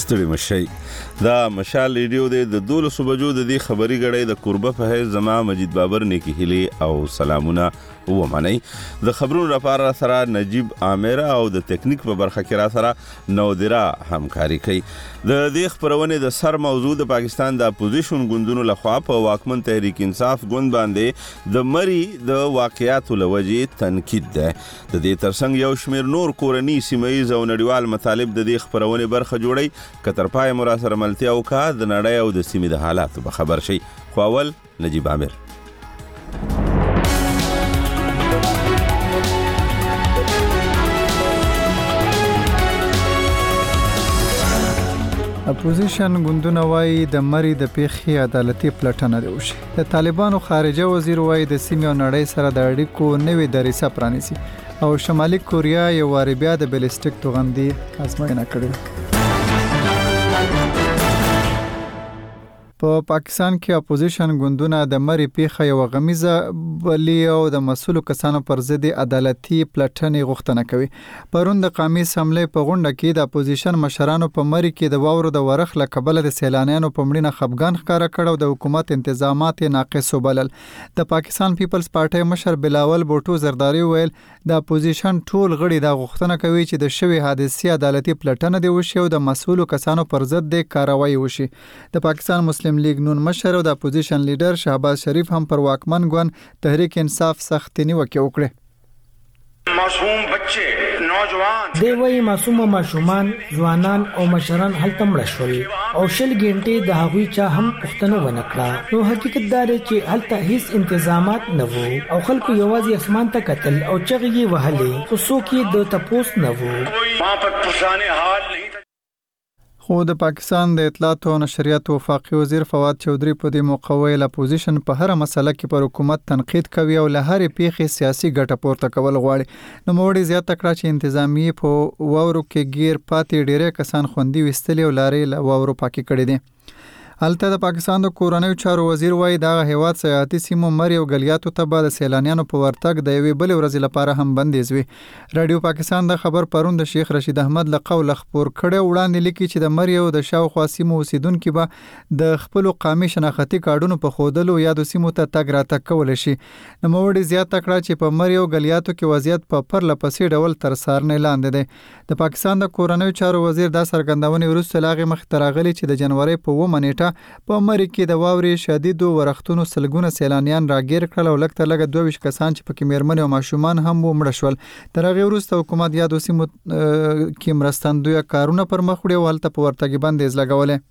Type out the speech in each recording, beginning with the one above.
ستړي مشي دا مشال ریډیو د 12 بجو د دې خبري غړې د قربه په زما مجید بابر نیکی هلي او سلامونه ومني د خبرونو لپاره سره نجیب عامر او د ټیکنیک په برخه کې را سره نودرا همکاري کوي د دې خبرونه د سر موضوع د پاکستان د اپوزیشن ګوندونو لخوا په واکمن تحریک انصاف ګوند باندې د مری د واقعیاتو لوجې تنقید ده د دې ترڅنګ یو شمیر نور کورنی سیمایي او نړیوال مطالب د دې خبرونه برخه جوړي کتر پای مراسره ملتیا او کا د نړۍ او د سیمې د حالاتو به خبر شي خو اول نجیب عامر اپوزیشن ګوندونه وایي د مری د پیښې عدالتي پلټنه دی وشي د طالبانو خارجه وزیر وایي د سیمې او نړۍ سره د اړیکو نوې دریسه پرانیسي او شمالي کوریا یو واري بیا د بیلسټیک توغندي ازموینه کړې په پاکستان کې اپوزیشن ګوندونه د مری پیښه یو غمیزه بلی او د مسؤلو کسانو پر ضد عدالتي پلټنې غوښتنه کوي پرون د قومي اسمبلی په غونډه کې د اپوزیشن مشرانو په مری کې د واورو د ورخ له کبله د سیلانیانو په مړینه خفګان ښکارا کړ او د حکومت انتظامات ناقص وبلل د پاکستان پیپلز پارټي مشر بلاول بوټو زرداری ویل د اپوزیشن ټول غړي د غوښتنه کوي چې د شوی حادثې عدالتي پلټنه دی وشي او د مسؤلو کسانو پر ضد د کاروایی وشي د پاکستان مسلم لیگ نون مشر او د اپوزیشن لیډر شهباز شریف هم پر واکمن ګوند تحریک انصاف سخت نیوکه وکړه معصوم بچے نوجوان دی وی معصوم ماشومان ځوانان او مشران هلته مړ شول او شل غنټې د هغوی چا هم پښتنه ونکړه نو حقیقت دا دی چې هلته هیڅ انتظامات نه وو او خلکو یوازې اسمان ته کتل او چغې وهلې خو څوک یې د تپوس نه وو وہاں پر پرسانے حال نہیں تھا خو د پاکستان د اطلاعات او نشریات وفاقي وزیر فواد چودھری په دې موقع ویل اپوزیشن په هر مسله کې پر حکومت تنقید کوي او له هرې پیښې سیاسي ګټه پورته کول غواړي نو موړي زیاته کړه چې انتظامی په واورو کې گیر پاتې ډېرې کسان خوندي وستلي او لارې له واورو پاکي کړي دي هلته د پاکستان د کورنیو چارو وزیر وایي دا هیواد سیاحتي سیمو مری او غلیاتو ته به د سیلانیانو په ورتګ د یوې بلې ورځې لپاره هم بندیز وي رادیو پاکستان د خبر پرون د شیخ رشید احمد له قوله خبر کړي وړاندې لیکي چې د مری او د شاوخوا سیمو اوسیدونکو به د خپل قومي شناختی کارډونو په خودلو یا د سیمو ته تګ راتګ کول شي نو موړي زیاته کړه چې په مری او غلیاتو کې وضعیت په پرله پسې ډول تر څارنې لاندې دی د پاکستان د کورنیو چارو وزیر دا څرګندونه وروسته لاغي مخ تراغلي چې د جنوري په 2 نیټه په مری کې د واوري شدیدو ورختونو سلګونه سیلانیان راګیر کړل او لکه لګه 22 کسان چې پکې میرمن او ماشومان هم مړ شول تر هغه وروسته حکومت یادو سیمو کې مرستندوی کارونه پر مخ وړي او هلته په ورتګي بندیز لګولې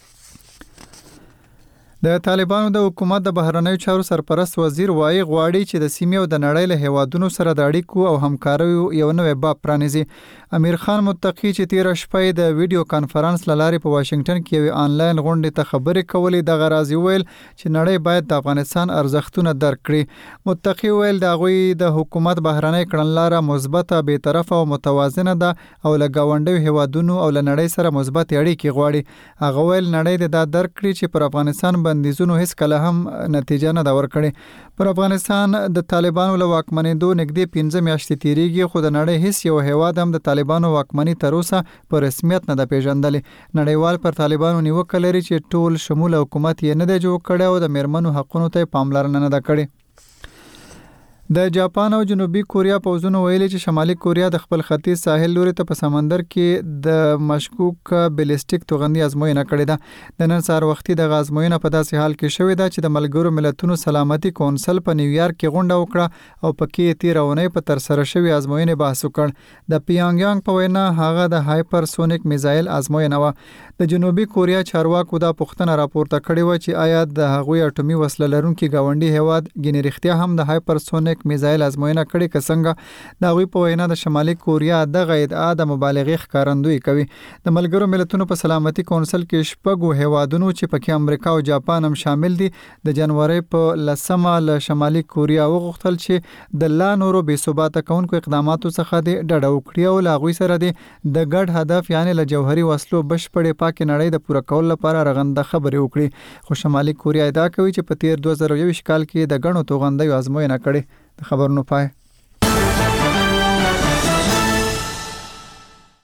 د طالبانو د حکومت د بهرنیو چارو سرپرست وزیر وایي غواړي چې د سیمې او د نړۍ له هیوادونو سره د اړیکو او همکارۍ یو نوې باب پرانیزي امیر خان متقی چې تیر شپه د ویډیو کانفرنس لارې په واشنگټن کې یو آنلاین غونډه ته خبرې کولې د غرازي ویل چې نړۍ باید د افغانستان ارزښتونه درک کړي متقی ویل د غوي د حکومت بهرنۍ کړنلاره مثبته به طرفه او متوازنه ده او له گاونډیو هیوادونو او له نړۍ سره مثبت اړیکې غواړي هغه ویل نړۍ د دا درک کړي چې پر افغانستان بندیزونو هیڅ کله هم نتیجه نه دا ورکړي پر افغانستان د طالبانو له واکمنېدو نږدې 15 میاشتې تیریږي خو د نړۍ هیڅ یو هیواد هم د طالبانو واکمنۍ تر اوسه په رسمیت نه ده پیژندلې نړیوال پر طالبانو نیوکه لري چې ټول شمول حکومت یې نه دی جوړ کړی او د میرمنو حقونو ته پاملرنه نه ده کړې د جاپان او جنوبي کوریا پوځونو ویلي چې شمالي کوریا د خپل ختیځ ساحل لوري ته په سمندر کې د مشکوک بیلسټیک توغندي ازموینه کړې ده د نن سهار وختي د ازموینه په داسې حال کې شوې ده چې د ملګرو ملتونو سلامتي کونسل په نیویارک کې غونډه وکړه او پکې تیرونې په تر سره شوی ازموینه بحث وکړ د پیانګیانګ په وینا هغه د هایپرسونیک میزایل ازموینه و د جنوبي کوریا چارواکو دا پوښتنه راپورته کړې و چې آیا د هغوی اټومي وسله لرونکي گاونډي هیواد ګینې رښتیا هم د هایپرسونیک میزایل ازموینه کړي که څنګه دا غوي په وینا د شمالي کوریا دغه ادعا د مبالغې ښکارندوی کوي د ملګرو ملتونو په سلامتي کونسل کې شپږو هیوادونو چې پکې امریکا او جاپان هم شامل دي د جنوري په 10 له شمالي کوریا وغوښتل چې د لا نورو بې ثباته کونکو اقداماتو څخه د ډډه وکړي او لا غوي سره د ګډ هدف یعنی له جوهري وسلو بشپړې پاک نړۍ د پوره کول لپاره رغنده خبرې وکړي خو شمالي کوریا ادعا کوي چې په تیر 2021 کال کې د غنو توغندیو ازموینه کړې د خبرونو پای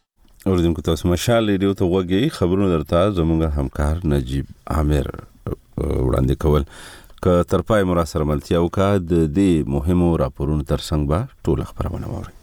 اوریدونکو تاسو مشال ریډیو ته وګورئ خبرونه درته زموږ همکار نجیب عامر وړاندې کول ک ترپای مراسره ملتیا او کا د دې مهمو راپورونو ترڅنګ به ټول خبرونه ووري.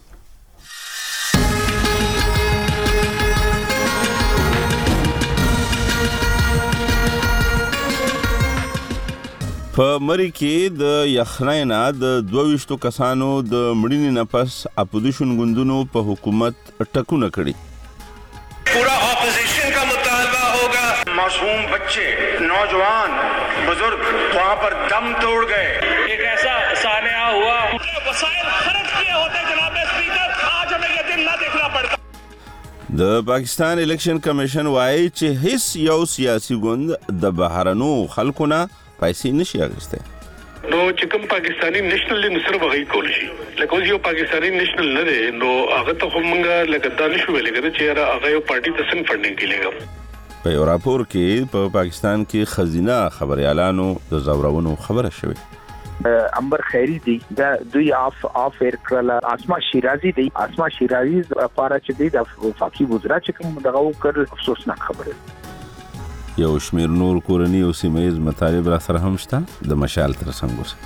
په مری کې د یخنینا د 22 کسانو د مړینې نه پس اپوزیشن ګوندونو په حکومت ټکونه کړي. पूरा ऑपोजिशन का मुतालबा होगा. मासूम बच्चे, नौजवान, बुजुर्ग वहाँ पर दम तोड़ गए. एक ऐसा सानिया हुआ, वसाइल खर्च किए होते जनाब स्पीकर, आज हमें ये दिन ना देखना पड़ता. د پاکستان الیکشن کمیشن وايي چې هیڅ یو سیاسي ګوند د بهرنو خلکو نه پیسې نشي اخیسته. نو چې کوم پاکستانی نېشنل دی نصر بغي کول شي لکه اوس یو پاکستانی نېشنل نه دی نو هغه ته موږ لکه دانش ویلې کړه چې هغه یو پارټي ته څنګه فنډینګ کیږي. په یو راپور کې په پاکستان کې خزینه خبريالانو د زورونو خبره شوې. انبر خیری دی دا دوی اف ایر کړل. اسما شیرازی دی، اسما شیرازی لپاره چې دی د وفاقي وزرا چې کوم دغه وکړ افسوسناک خبره. یو شمیر نور کورنی او سیمایز مطالب را سره هم شته د مشال تر څنګ وسه.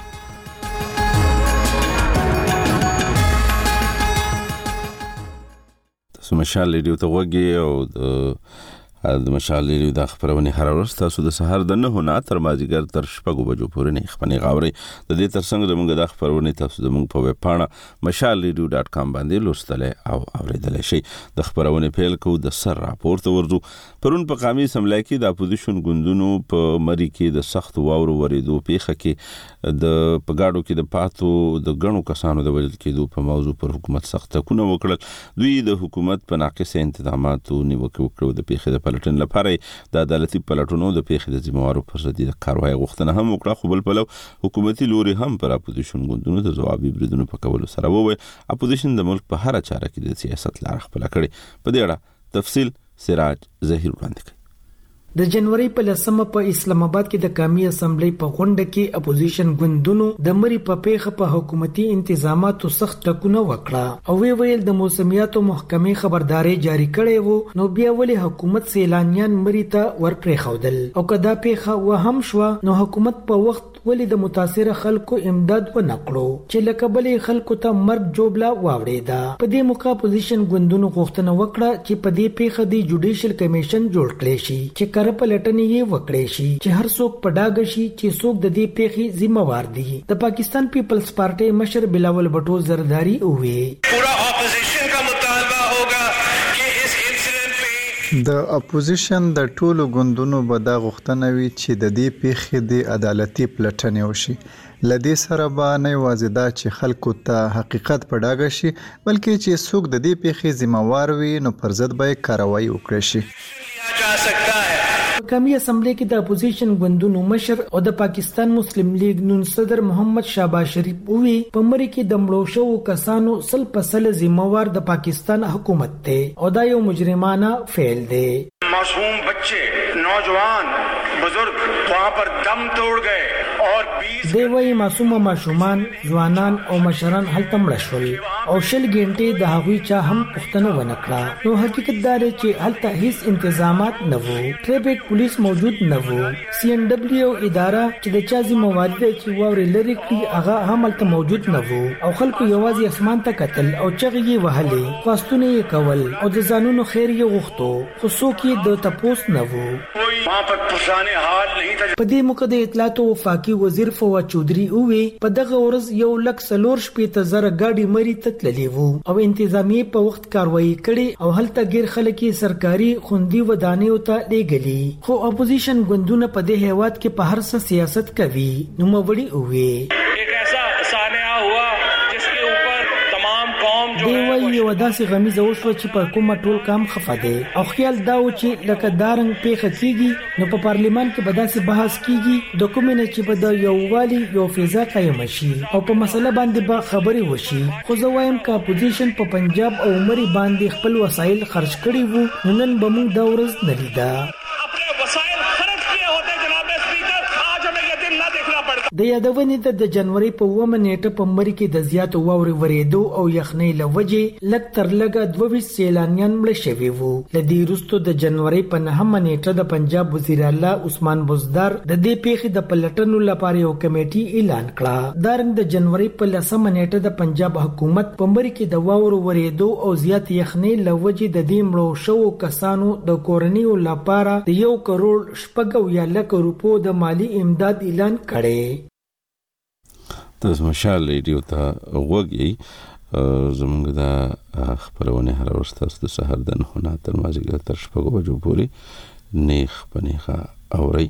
تاسو مشال ریډیو ته وګورئ او د مشال ریډیو د خبرونه هر ورځ تاسو د سحر د 9 نه تر مازیګر تر 6 بجو پورې نه خپنې غاوري. د دې تر څنګ زموږ د خبرونه تاسو زموږ په ویب پاڼه mashalradio.com باندې لوستلای او اوریدلای شئ. د خبرونه پیل کو د سر راپور ته ورځو. پرون په قامي سملای کې د اپوزیشن ګوندونو په مری کې د سخت واورو وریدو پیخه کې د پګاډو کې د پاتو د غنو کسانو د وجل کېدو په موضوع پر حکومت سخت ټکونه وکړل. دوی د حکومت په ناقص انتظاماتو نیوکه وکړه. د پیخه د پلټن لپاره د عدالتي پلټونو د پیخه د ذمہوارو پر ضد د کاروای غوښتنه هم وکړه. خو بل پلو حکومتي لوري هم پر اپوزیشن ګوندونو د جوابي بریدونو په کولو سره وویل اپوزیشن د ملک په هر چاره کې د سیاست لار خپل کړي. په دې اړه تفصیل سراج ظهیر وړاندې کوي. د جنوري په 10مه په اسلام آباد کې د قومي اسمبلی په غونډه کې اپوزیشن ګوندونو د مری په پیخه په حکومتي انتظاماتو سخت ټکونه وکړه او ویل د موسمیاتو محکمې خبرداري جاری کړې وو. نو بیا ولې حکومت سیلانیان مری ته ورپرې خودل او کدا پیخه وهم شو نو حکومت په وخت ولې د متاثر خلکو امداد و نکړو چې لکه بلې خلکو ته مرګ جوړلا واوړېدا. په دې موقع اپوزیشن ګوندونو غوښتنه وکړه چې په دې پیخه د جوډیشل کمیشن جوړ کړي شي چې پلټنې یې وکړې شي چې هر څوک په ډاګه شي چې څوک د دې پیښې ذمہوار دي. د پاکستان پیپلز پارټي مشر بلاول بټو زرداری وې पूरा ऑपोजिशन का मुतालबा होगा कि इस इंसिडेंट पे د اپوزیشن د ټولو ګوندونو به دا غوښتنه وي چې د دې پیښې د عدالتي پلټنې وشي. لدې سره به نه یوازې دا چې خلکو ته حقیقت په ډاګه شي بلکې چې څوک د دې پیښې ذمہوار وي نو پر ضد به کاروایی وکړي شي. قومي اسمبلی کې د اپوزیشن ګوندونو مشر او د پاکستان مسلم لیگ نون صدر محمد شهباز شریف وی په مری کې د مړو شو کسانو سل پسل ذمہوار د پاکستان حکومت ته او دا یو مجرمانه فعل دی. मासूम बच्चे, नौजवान, बुजुर्ग वहाँ पर दम तोड़ गए और 20 دی وی معصوم ماشومان ځوانان او مشران هلته مړ شول او شل غنټې د هغوی چا هم پښتنه ونکړه. نو حقیقت دا دی چې هلته هیڅ انتظامات نه وو، ټریفیک پولیس موجود نه وو، سی ان ډبلیو اداره چې د چا ذمہوار دی چې واوري لري کړي هغه هم هلته موجود نه وو او خلکو یوازې اسمان ته کتل او چغې یې وهلې، خواستونه یې کول او د ځانونو خیر یې غوښتو خو څوک یې د تپوس نه وو. वहाँ पर पुरसाने हाल नहीं था. په دې موقع د اطلاعات او وفاقي وزیر فواد چودھری وی په دغه ورځ 1,40,000 گاډي مری ته تللې وو او انتظامی په وخت کاروایی کړي او هلته غیر خلکي سرکاري خوندي ودانیو ته لېږلي. خو اپوزیشن ګوندونه په دې هیواد کې په هر څه سیاست کوي. نو موړي وی एक ऐसा सानिया हुआ जिसके ऊपर तमाम कौम जो دی وی یو داسې غمیزه وشوه چې پر کومه ټول کام خفه دی او خیال دا و چې لکه دارنګ پیښه کیږي نو په پارلیمان کې به داسې بحث کیږي د کومې نه چې به د یووالي یو فضا قایم شي او په مسله باندې به خبرې وشي. خو زه وایم که اپوزیشن په پنجاب او مری باندې خپل وسایل خرج کړي وو نو نن به موږ دا ورځ نه لیده. د یادونې د جنوري په 9 نیټه په مری کې د زیاتو واورې ورېدو او یخنۍ لوجې لږ تر لږه 22 سیلانیان مړه شوي وو. لدې وروسته د جنوري په 9 نیټه د پنجاب وزیر اعلی عثمان بزدار د دې پیښې د پلټنو لپاره یو کمیټي اعلان کړه. دارنګ د جنوري په 10 نیټه د پنجاب حکومت په مری کې د واورو ورېدو او زیات یخنۍ لوجې د دې مړو شوو کسانو د کورنیو لپاره د 1 کروڑ 50 لک روپو د مالی امداد اعلان کړي. تاسو مشال ریډیو ته وګورئ. زموږ د خبرونه هر ورځ تاسو د سحر د 9 تر مازیګر تر 6 بجو پورې نیخ پنیخه اوري.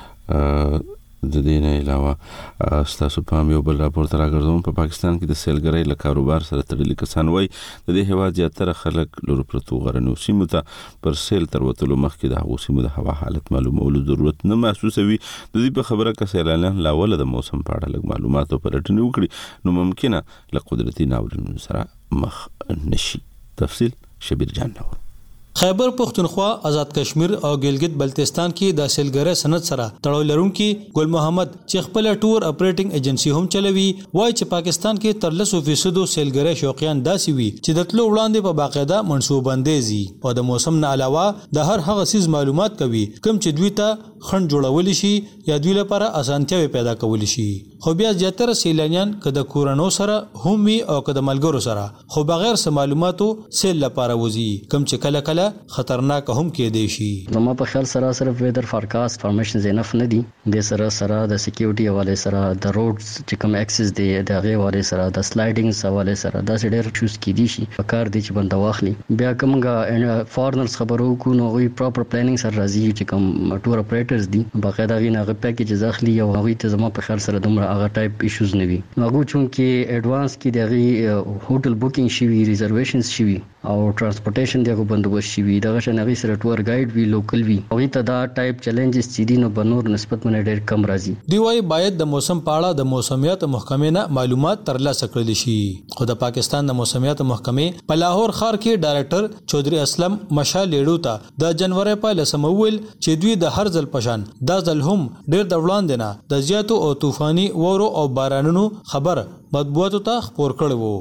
د دې نه علاوه تاسو په یو بل راپور تر راګرځوم. په پاکستان کې د سیلګرۍ له کاروبار سره تړلي کسان وایي د دې هیواد زیاتره خلک لور پرتو غرنیو سیمو ته پر سیل تر وتلو مخکې د هغو سیمو د هوا حالت معلومولو ضرورت نه محسوسوي. د دې په خبره که سیلانیان لا ول د موسم په اړه لږ معلومات او پلټنې وکړي نو ممکنه له قدرتي ناورینونو سره مخ نشي. تفصیل شبیر جان نور. خیبر پختونخوا، آزاد کشمیر او ګلګت بلتستان کې د سیلګرۍ صنعت سره تړاو لرونکي ګل محمد چې خپل ټور اپریټینګ ایجنسی هم چلوي وایي چې پاکستان کې تر 10% سیلګرۍ شوقیان داسې وي چې د تلو وړاندې په باقاعده منصوبندې زی او د موسم نه علاوه د هر هغه سیز معلومات کوي کوم چې دوی ته خند جوړول شي یا دوی لپاره اسانتیاوي پیدا کول شي. خو بیا زیاتره سیلانیان که د کورونو سره هم وي او که د ملګرو سره خو بغیر څه معلوماتو سیل لپاره وځي کوم چې کله کله خطرناک هم کې دی شي. زما په خیال سره صرف ویدر فارکاست فارمیشنز انف نه دي. د سره د سکیورټي حواله سره د روډز چې کوم اکسس دی د هغه حواله سره د سلایډینګز حواله سره دا ډېر چوز کیدي شي په کار دی چې بنده واخلي. بیا کومګه فارنرز خبرو کو نو وی پراپر پلانینګ سره راځي چې کوم ټور اپریټرز دي باقاعده غي نه پیکیجز اخلي او هغه ته زما په خیال سره دومره هغه ټایپ ایشوز نه وي. هغه چون کې اډوانس کې دغه هوټل بوکینګ شي ریزرویشنز شي او ترانسپورټیشن دغه بندوبست شي دغه شنغي سره ټور گایډ وی لوکل وی او ته دا ټایپ چیلنجز چې دي نو بنور نسبت منه ډېر کم راځي. دی وايي باید د موسم په اړه د موسمیات محکمې نه معلومات ترلاسه کړل شي. خو د پاکستان د موسمیات محکمې په لاهور ښار کې ډایریکټر چودري اسلم مشال لیډو ته د جنوري په لسمول چې دوی د هر ځل پشان د ځل هم ډېر د وړاندې نه د زیاتو او طوفاني وورو او بارانونو خبر مطبوعاتو ته خبر کړی وو.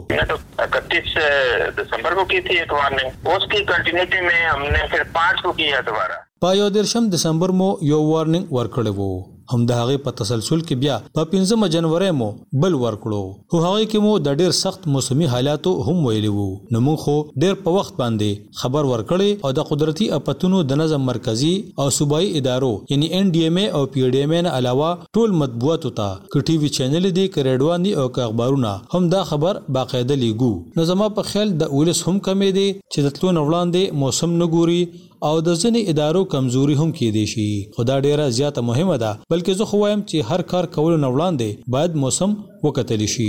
31 दिसंबर को की थी एक वार्निंग, उसकी कंटिन्यूटी में हमने फिर 5 को किया दोबारा. په 13 دسمبر مو یو وارنینګ ورکړی وو. هم د هغه په تسلسل کې بیا په 15 جنوري مو بل ورکړو. خو هغه کې مو د ډېر سخت موسمي حالاتو هم ویلي وو. نو موږ خو ډېر په وخت باندې خبر ورکړی او د قدرتي اپتونو د نظم مرکزی او صوبایي ادارو یعنی NDMA او PDMA نه علاوه ټول مطبوعاتو ته ک ټي وي چینل دي ک ریډیو دي او ک اخبارونه هم دا خبر باقاعده لیګو. نو زما په خیال د اولس هم کمې دي چې د تلو وړاندې موسم نه ګوري او د ځینې ادارو کمزوري هم کې دي شي. خدا ډیره زیاته مهمه ده بلکې زه خو وایم چې هر کار کول نه وړاندې باید موسم وکتل شي.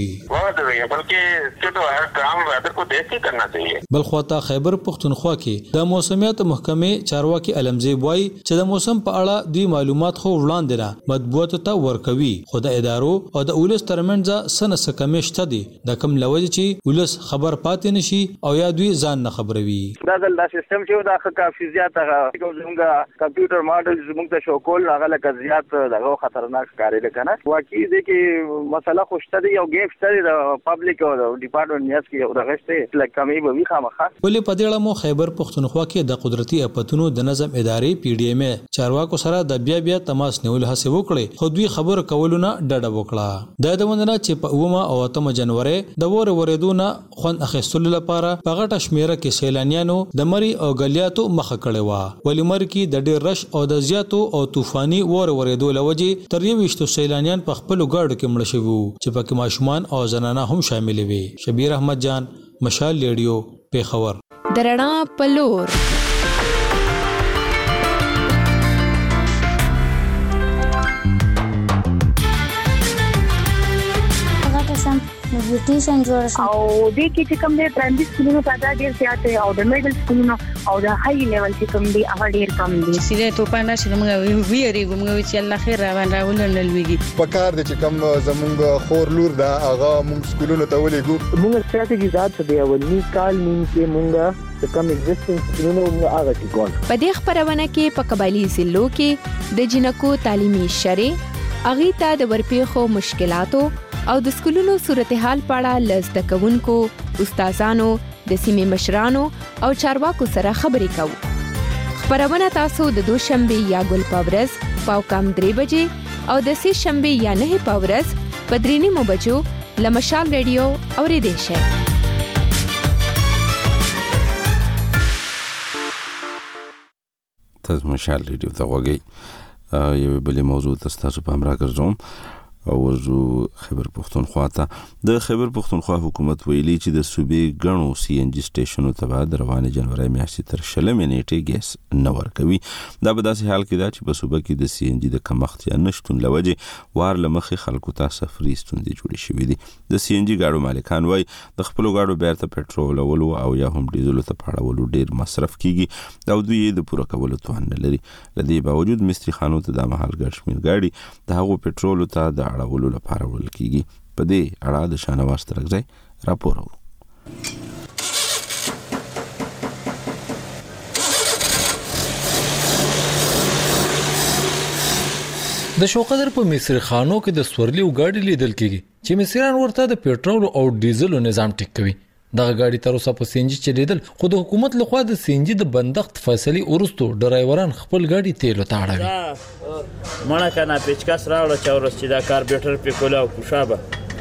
بل خواته خیبر پختونخوا کې د موسمیات محکمې چارواکي علمزیب وایي چې د موسم په اړه دوی معلومات خو وړاندې نه مطبوعاتو ته ورکوي. خو د ادارو او د اولس ترمنځ سنه سکمې شته دي د کم لوجه چې اولس خبر پاتې نشي او یا دوی ځان نه خبروي. دا د سیستم چې دا کافي زیات زموږ کمپیوټر ماډل زموږ ته شو کول هغه لکه زیات دغه خطرناک ښکارېده کنه. واقعي دي کې مسله خوشته دي او ګیف شته د پبلک او ډپارټمنټ نیاز کې او دغه شته لکه کمی به وي خامخا. ولې په دې اړه مو خیبر پختونخوا کې د قدرتي اپتونو د نظم ادارې PDMA چارواکو سره د بیا تماس نیول هڅه وکړي خو دوی خبر کولونه ډډه وکړه. د دمنه چې په 9 او 8 جنوري د ورېدونه خون اخیستلو لپاره په غټه شمیره کې سیلانیانو د مری او غلیاتو مخه کړي و. ولې مر کې د ډېر رش او د زیاتو او طوفاني ورېدو لوجې تر 20 سیلانیان په خپل ګاډو کې مړ شوي چې پکې ماشومان او زنانه هم شامل وي. شبیر احمد جان، مشال ریډیو، پیښور. درنا پلور بیوټیشن جوړ شو او د کې چې کوم د پرایمري سکولونو په ډیر زیات او د میډل سکولونو او د هاي لیول چې کوم دی هغه ډیر کم دي. سیده توپانه چې موږ ویریږو موږ چې الله خیر راوړل لويږي په کار د چې کوم زمونږ خور لور دا هغه موږ سکولونو ته ولېګو. موږ ستراتیژي ذات څه دی ولني کال نیم کې موږ د کوم ایگزیسټنس سکولونو موږ هغه چې کول. په دې خبرونه کې په قبایلی ضلعو کې د جنکو تعلیمي شری اغي ته د ورپېښو مشکلاتو او د سکولونو صورتحال په اړه له زده کوونکو، استادانو، د سیمې مشرانو او چارواکو سره خبرې کوو. خبرونه تاسو د دوشنبه یا ګل پاورز پاو کم 3 بجې او د سې شنبه یا 9 پاورز په 3 بجو لمشال ریډیو اوریدئ شئ. تاسو مشال ریډیو ته وګورئ. یو بل موضوع تاسو په امر راګرځوم او ورجو خیبر پختونخوا ته. د خیبر پختونخوا حکومت ویلي چې د صوبې غنو سی ان جی سټیشنونو ته د روانې جنوري میاشتې تر 20 نیټې ګیس نه ورکوي. دا په داسې حال کې ده چې په صوبه کې د سی ان جی د کمښت یا نشټون لوجه وار لمخې خلکو ته سفري ستونزې جوړې شوې دي. د سی ان جی ګاډو مالکان وایي د خپل ګاډو بیرته پټرول او یا هم ډیزل ته پاړولو ډیر مصرف کیږي او دوی د پوره کولو توان نه لري. لدې باوجود مستری خانو ته د مهال ګرشمیر ګاډي د هغو پټرول ته د اړولو لپاره وړل کیږي. په دې اړه د شانواز ترغځي راپور اورو. د شوقدر په مصری خانو کې د سورلی او ګاډي لیدل کیږي چې مصریان ورته د پېټرول او ډیزل نظام ټیک کوي. دغه ګاډي تر اوسه په سینجی چلیدل، خو د حکومت لخوا د سینجی د بندښت فیصله ورستو ډرایوران خپل ګاډي تیلو ته اړوي. مړه کنه پیچکاس راوړل چې ورس چې دا کاربیوټر په کولا او کوشابه.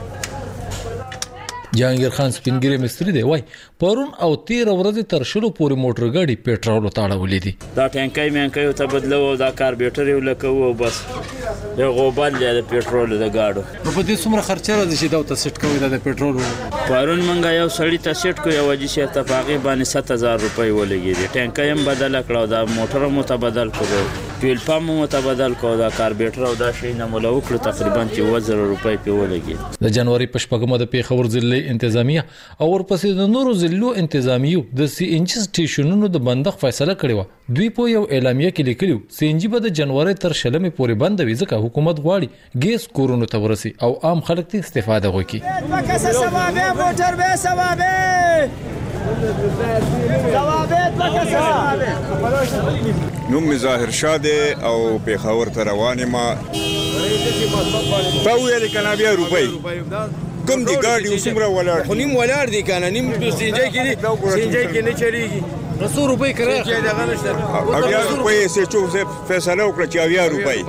جهانگیر خان سپینګری مستری دی وای پرون او 13 ورځې تر شلو پورې موټر ګاډي پېټرول ته اړولې دي. دا ټانکۍ مانکۍ ته بدلو او دا کاربیوټر یو لکه او بس یو غوبال دی د پېټرول د ګاډو. په دې څومره خرچه راځي چې دا ته سیټ کوي د پېټرول؟ پرون منګه یو سړی ته سیټ کوي او چې ته پاغي باندې 7000 روپۍ ولګي. ټانکۍ هم بدل کړو، دا موټر هم متبدل کړو، فیول پمپ هم متبدل کړو، دا کاربیوټر او دا شی نه مولو کړو، تقریبا 3000 روپۍ په ولګي. د جنوري په شپږمه د پیښور ضلع انتظامیه او ورپسې د نورو ضلعو انتظامیو د سی ان جی سټیشنونو د بندښت فیصله کړې و. دوی په یو اعلامیه کې لیکلو سی ان جی به د جنوري تر 20 پورې بند وي ځکه حکومت غواړي ګیس کورونو ته ورسي او عام خلک ته استفاده وکړي. نوم ظاهر شاده او پیښور ته روانه ما په ویل کنه بیا روپۍ کوم دی ګاډي وسمره ولاړ خو نیم ولاړ دی کنه نیم سینجای کې نه چلیږي. 100 روپۍ کرایه دغه نشته. اویا روپۍ سه چو فیصله وکړه چې اویا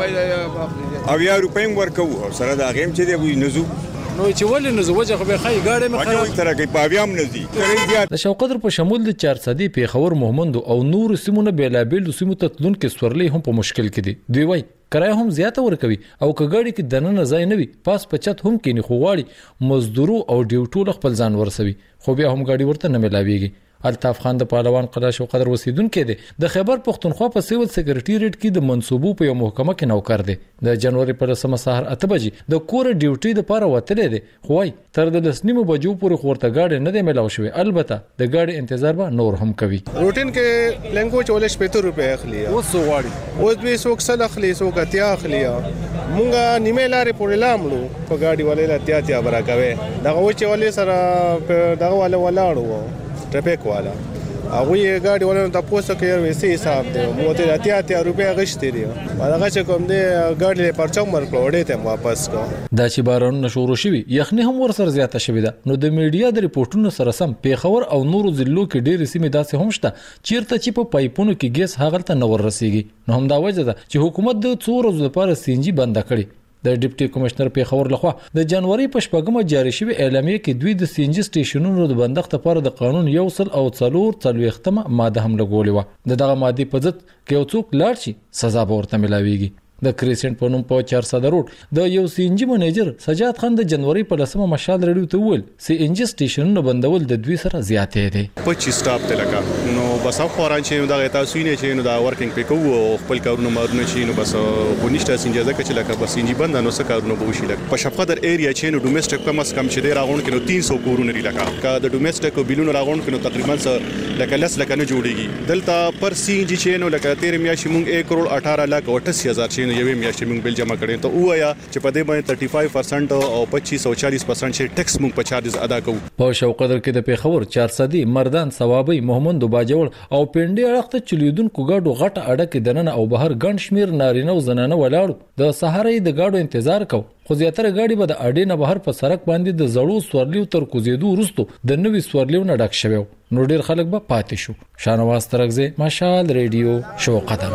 روپۍ ورکو سره دا غیم چې دی وي نزو نو چې ولې نزو وجه خو به خای ګاډي مخه تر کې پاویام نزي. د شوقدر په شمول د 400 پیښور محمد او نور سیمونه بیلابل سیمو ته تلون کې سورلې هم په مشکل کې دي. دوی وای کرایه هم زیاته ورکوي او کګاډي کې دننه ځای نه وي پاس پچت هم کې نه خوغاړي مزدورو او ډیوټو خپل ځان ورسوي خو بیا هم ګاډي ورته نه ملاويږي. الطاف خان د پهلوان قلا شوقدر وسیدونکو دی د خیبر پختونخوا په سیول سیکریټریټ کې د منصوبو په یو محکمه کې نوکر دی. د جنوري په 10 سهار 8 بجې د کور ډیوټي د پاره وتلې دی خو تر د 10 بجو پورې خورته ګاډي نه دی ملاو شوی. البته د ګاډي انتظار به نور هم کوي. روټین کې لنګو 40 روپے اخلي او سو واړي او دوی سوک سل اخلي سوک اتیا اخلي. مونږه نیمه لارې پورې لاملو په ګاډي والے اتیا برا کوي. دغه وچه والے سره دغه والے ولاړو ټریفیک والا هغه یې ګاډي ولنه تاسو کې یو وسی حساب دی مو ته 80 روپیا غشتي دی هغه چې کوم دی ګاډي له پرچم ورکړو وړې ته واپس کو. دا چې بارون نشورو شوی یخنی هم ورسره زیاته شوی ده. نو د میډیا د ریپورتونو سره سم پیښور او نورو ضلعو کې ډېر سیمې داسې هم شته چیرته چې په پایپونو کې ګیس هغه ته نور رسیږي. نو هم دا وجه ده چې حکومت د 2 ورځې لپاره سینجی بند کړي. د ډیپټي کمشنر پیښور لخوا د جنوري په شپږمه جاری شوی اعلامیه کې دوی د سینجی سټیشنونو د بندښت لپاره د قانون 143 ماده هم لګولې و. دغه ماده په ضد کې یو څوک لاړ شي سزا به ورته ملاويږي. د کریسنټ په نوم په 400 روډ د یو سی ان جی منیجر سجاد خان د جنوري په 10 مشال ریډیو ته ویل سی ان جی سټیشنونو بندول د دوی سره زیاتې دي. 25 سټاپ ته لگا نو بس خوران چې دا تاسو نه چې نو دا ورکینګ په کوو خپل کارونه مارونه چې نو بس بونیشته سینجا ځکه چې لکه بس انجی بند نو څه کارونه به وشي. لکه په شفقدر ایریا چې نو ډومېسټک کم اس کم چې دی راغون کې نو 300 کورونه لري. لکه د ډومېسټک بیلونو راغون کې نو تقریبا لکه لس لکه نه جوړيږي. دلته پر سی ان جی چې نو لکه 13 میاشتې مونږ 1.18 لک 88,000 چې کړی نو یوې میاشتې موږ بل جمع کړی ته وایا چې په دې باندې 35% او 25 او 40% چې ټیکس موږ په چارجز ادا کوو. په شوقدر کې د پیښور 400 مردان ثوابي محمد باجوړ او پنډي اړخته چلیدونکو ګاډو غټه اډه کې دننه او بهر ګڼ شمیر نارینه او زنانه ولاړ د سهارې د ګاډو انتظار کو خو زیاتره ګاډي به د اډې نه بهر په سړک باندې د زړو سورلیو تر کوزیدو وروسته د نوې سورلیو نه ډک شوی نو ډیر خلک به پاتې شو. شانواز ترغزه مشال ریډیو شوقدر.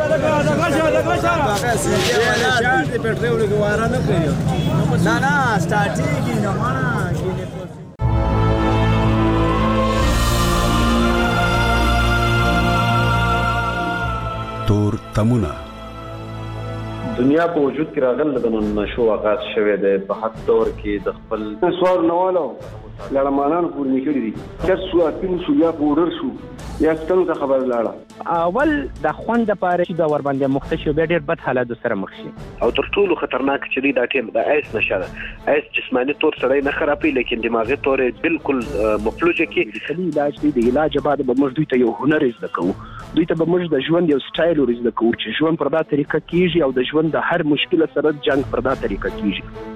تور تمونه دنیا په وجود کې راغله د نشو آغاز شوه د په حد دور کې د خپل سوال نوالو لړمانان پورې نکړي دي چې سو اپین سو یا پورر شو یا څنګه خبر لاړه اول د خوند لپاره چې دا ور باندې مختشو به ډېر بد حالات سره مخ شي او تر ټولو خطرناک چې دی دا ټیم د ایس نشه ایس جسمانی طور سره نه خرابې لیکن دماغي طور بالکل مفلوجه کې د علاج دی د علاج بعد به موږ دوی ته یو هنر زده کوو دوی ته به موږ د ژوند یو سټایل ورزده کوو چې ژوند پر دا طریقه کیږي او د ژوند د هر مشکل سره جنگ پر دا طریقه کیږي.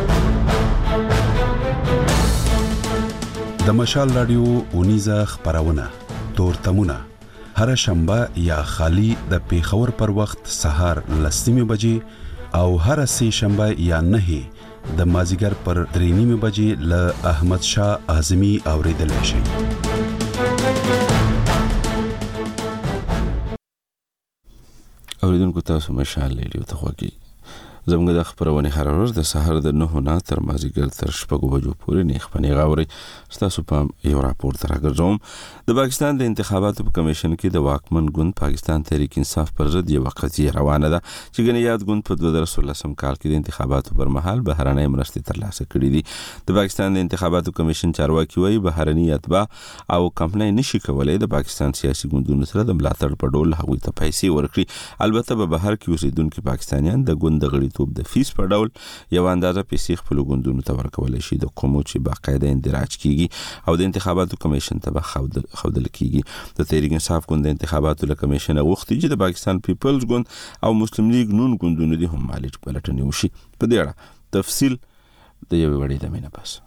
د مشال رادیو اونیزه خبرونه تور تمونه هر شنبه یا خالی د پیښور پر وخت سهار 10:00 بجې او هر سه شنبه یا 9 د مازیګر پر 3:30 بجې له احمد شاه اعظمي اوریدل شي. اوریدونکو تاسو مشال ریډیو ته خوږی زموږ د خبرونه هر ورځ د سحر د 9 نه تر مازیګر تر 6 بجو پورې نه خپنې غاوري تاسو په یو راپور تر راګرځوم. د پاکستان د انتخاباتو په کمیشن کې د واکمن ګوند پاکستان تحریک انصاف پر ضد یو قضیه روانه ده چې ګنې یاد ګوند په 2013 کال کې د انتخاباتو پر مهال بهرنۍ مرستې ترلاسه کړې دي. د پاکستان د انتخاباتو کمیشن چارواکي وایي بهرنۍ اتباع او کمپنۍ نشي کولای د پاکستان سیاسي ګوندونو سره د ملاتړ په ډول هغوی ته پیسې ورکړي. البته به بهر کې اوسیدونکو پاکستانیان د ګوند د غړیتوب د فیس په ډول یو اندازه پیسې خپل ګوندونو ته ورکول شي د کومو چې باقاعده اندراج کیږي او د انتخاباتو کمیشن ته خودل کیږي. د تحریک انصاف ګوند د انتخاباتو له کمیشن غوښتي چې د پاکستان پیپلز ګوند او مسلم لیگ نون ګوندونو دي هم مالي پلټنې وشي. په دې اړه تفصیل د یو وړي د مینه پاس.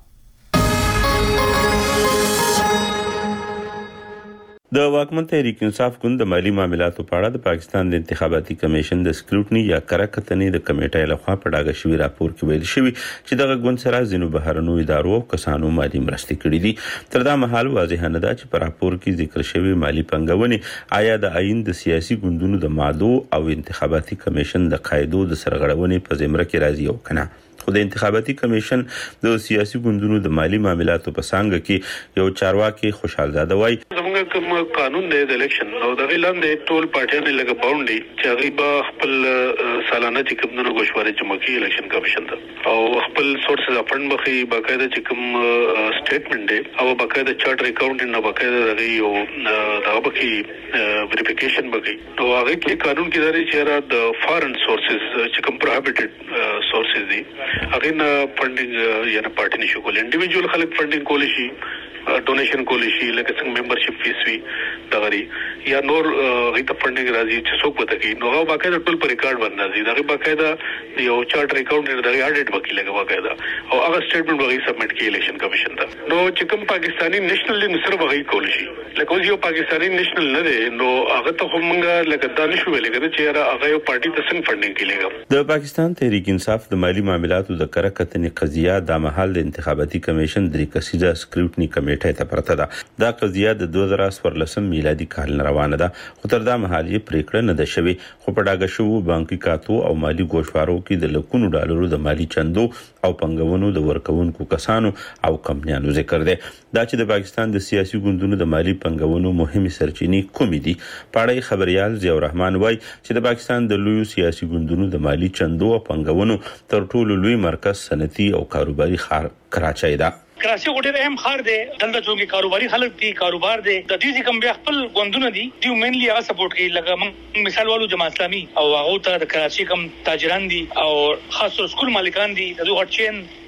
د واکمن تحریک انصاف ګوند د مالی معاملاتو په اړه د پاکستان د انتخاباتي کمیشن د سکروټنی یا کرکتنې د کمیټې لخوا په ډاګه شوی راپور کې ویل شوی چې دغه ګوند سره ځینو بهرنیو ادارو او کسانو مالی مرستې کړې دي. تر دا مهال واضح نه ده چې په راپور کې ذکر شوی مالی پنګونې آیا د عین د سیاسي ګوندونو د مادو او انتخاباتي کمیشن د قاعدو د سرغړونې په زمره کې راځي او کنه. خو د انتخاباتي کمیشن د سیاسي ګوندونو د مالی معاملاتو په څنګه کې یو چارواکي خوشحال زاده وایي زموږ کوم قانون دی د الیکشن او د اعلان دی ټول پارټیانو لګه باونډي چې غیبه خپل سالانه چې کوم نو غوښواره چې مکه الیکشن کمیشن ته او خپل سورسز اپن مخي باقاعده چې کوم سټیټمنټ دی او باقاعده چارټر اکاونټ نه باقاعده دغه یو دغه بکی ویریفیکیشن بکی نو هغه کې قانون کې داري چې د فارن سورسز چې کوم پروهیبټډ سورسز دي هغه نه فندینګ یا نه پارټي نشو کول انډیویډوال خلک فندینګ کول شي ډونیشن کول شي لکه څنګه ممبرشپ فیس وی دغری یا نور غیته فندینګ راځي چې څوک پته کوي نو هغه باقاعده ټول پر ریکارډ باندې راځي دغه باقاعده یو چارټر اکاونټ دغه اډیټ وکیل لګا باقاعده او هغه سټیټمنټ وغي سبمټ کی الیکشن کمیشن ته نو چې کوم پاکستانی نېشنل نصر وغي کول شي لکه یو پاکستانی نېشنل نه دی نو هغه ته همغه لکه دانش ویل کېږي چې هغه یو پارټي ته څنګه فندینګ کیږي. د پاکستان تحریک انصاف د مالی معاملاتو د کرکتنې قضیه د محل د انتخاباتي کمیشن درې کسیزه سکروټنی کمیټه ته پرته ده. دا قضیه د 2014 میلادي کال روانه ده خو تر دا مهال یې پریکړه نه ده شوې خو په ډاګه شو بانکي کاتو او مالی ګوشوارو کې د لکونو ډالرو د مالی چندو او پنګونو د ورکوونکو کسانو او کمپنیانو ذکر ده. دا چې د پاکستان د سیاسي ګوندونو د مالی پنګونو مهمه سرچینې کومې دي پاړی خبريال ضیاء الرحمن وای چې د پاکستان د لوی سیاسي ګوندونو د مالی چندو او پنګونو تر ټولو لوی مرکز صنعتي او کاروباري ښار کراچۍ ده. کراچي ډېر اهم ښار دی دلته چې کاروباري خلک دي کاروبار دی د دې کوم بیا خپل غوندونه دي دی مینلی هغه سپورټ کوي لکه مثال والو جماعت اسلامي او هغه ته د کراچي کوم تاجران دي او خاص سکول مالکان دي د دوه چین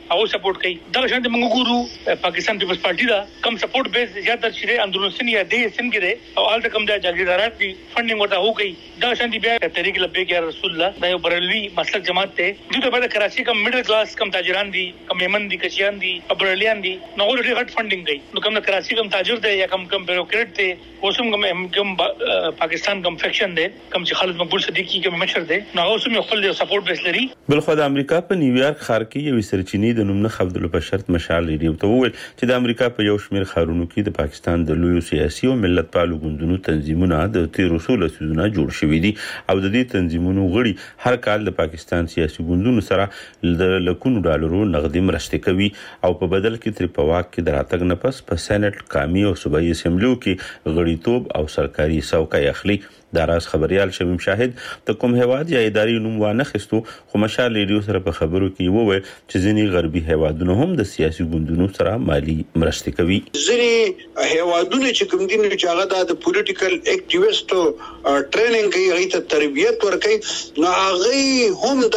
او سپورټ کوي دا شانت موږ ګورو پاکستان پیپلز پارټي دا کم سپورټ بیس زیاتره شری اندرون سن یا دې سن کې ده او الته کم د جاګیردارات دي فندینګ ورته هو کوي دا شانت بیا تحریک لبیک یا رسول الله دا یو بریلوی مسلک جماعت ته دغه په کراچي کم میډل کلاس کم تاجران دي کم یمن دي کچیان دي بریلیان دي نو ډېر غټ فندینګ کوي نو کم کراچي کم تاجر دی یا کم بیوروکریټ دی اوسم کم پاکستان کم فیکشن دی کم چې خالد مقبول صدیقی کم مشر دی نو اوسم خپل سپورټ بیس لري. بلخو د امریکا په نیویارک ښار کې یو سرچینی د نوم نه عبدالله بشرت مشال ریډیو ته وویل چې د امریکا په یو شمېر ښارونو کې د پاکستان د لویو سیاسي او ملت پالو ګوندونو تنظیمونه د 1300 لسیزونه جوړ شوي دي او د دې تنظیمونو غړي هر کال د پاکستان سیاسي ګوندونو سره د لکونو ډالرو نغدي مرستې کوي او په بدل کې تر په واک کې دراتګ نه پس په سېنات قومي او صوبایي اسمبلیو کې غړیتوب او سرکاري څوکۍ اخلي. داراز خبريال شمیم شاهد د کوم هواد یا اداري نوم وانه خستو خو مشال ریډیو سره په خبرو کې وویل چې ځینی غربي هوادونه هم د سیاسي ګوندونو سره مالی مرستې کوي. ځینی هوادونه چې کوم دي چې هغه د پولیټیکل اکټیویسټو ټریننګ کوي هغه ته تربیت ورکوي نو هغه هم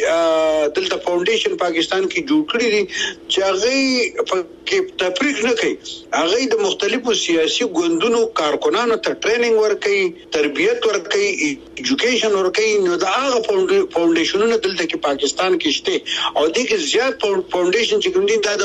داسې دلته فاونډیشن پاکستان کې جوړ کړی دي چې هغه کې تفریق نه کوي هغه د مختلفو سیاسي ګوندونو کارکونانو ته ټریننګ ورکوي تربیت ورکوي ایجوکیشن ورکوي نو دا هغه فاونډیشنونه دلته کې پاکستان کې شته او د کې زیات فاونډیشن چې کوم دي دا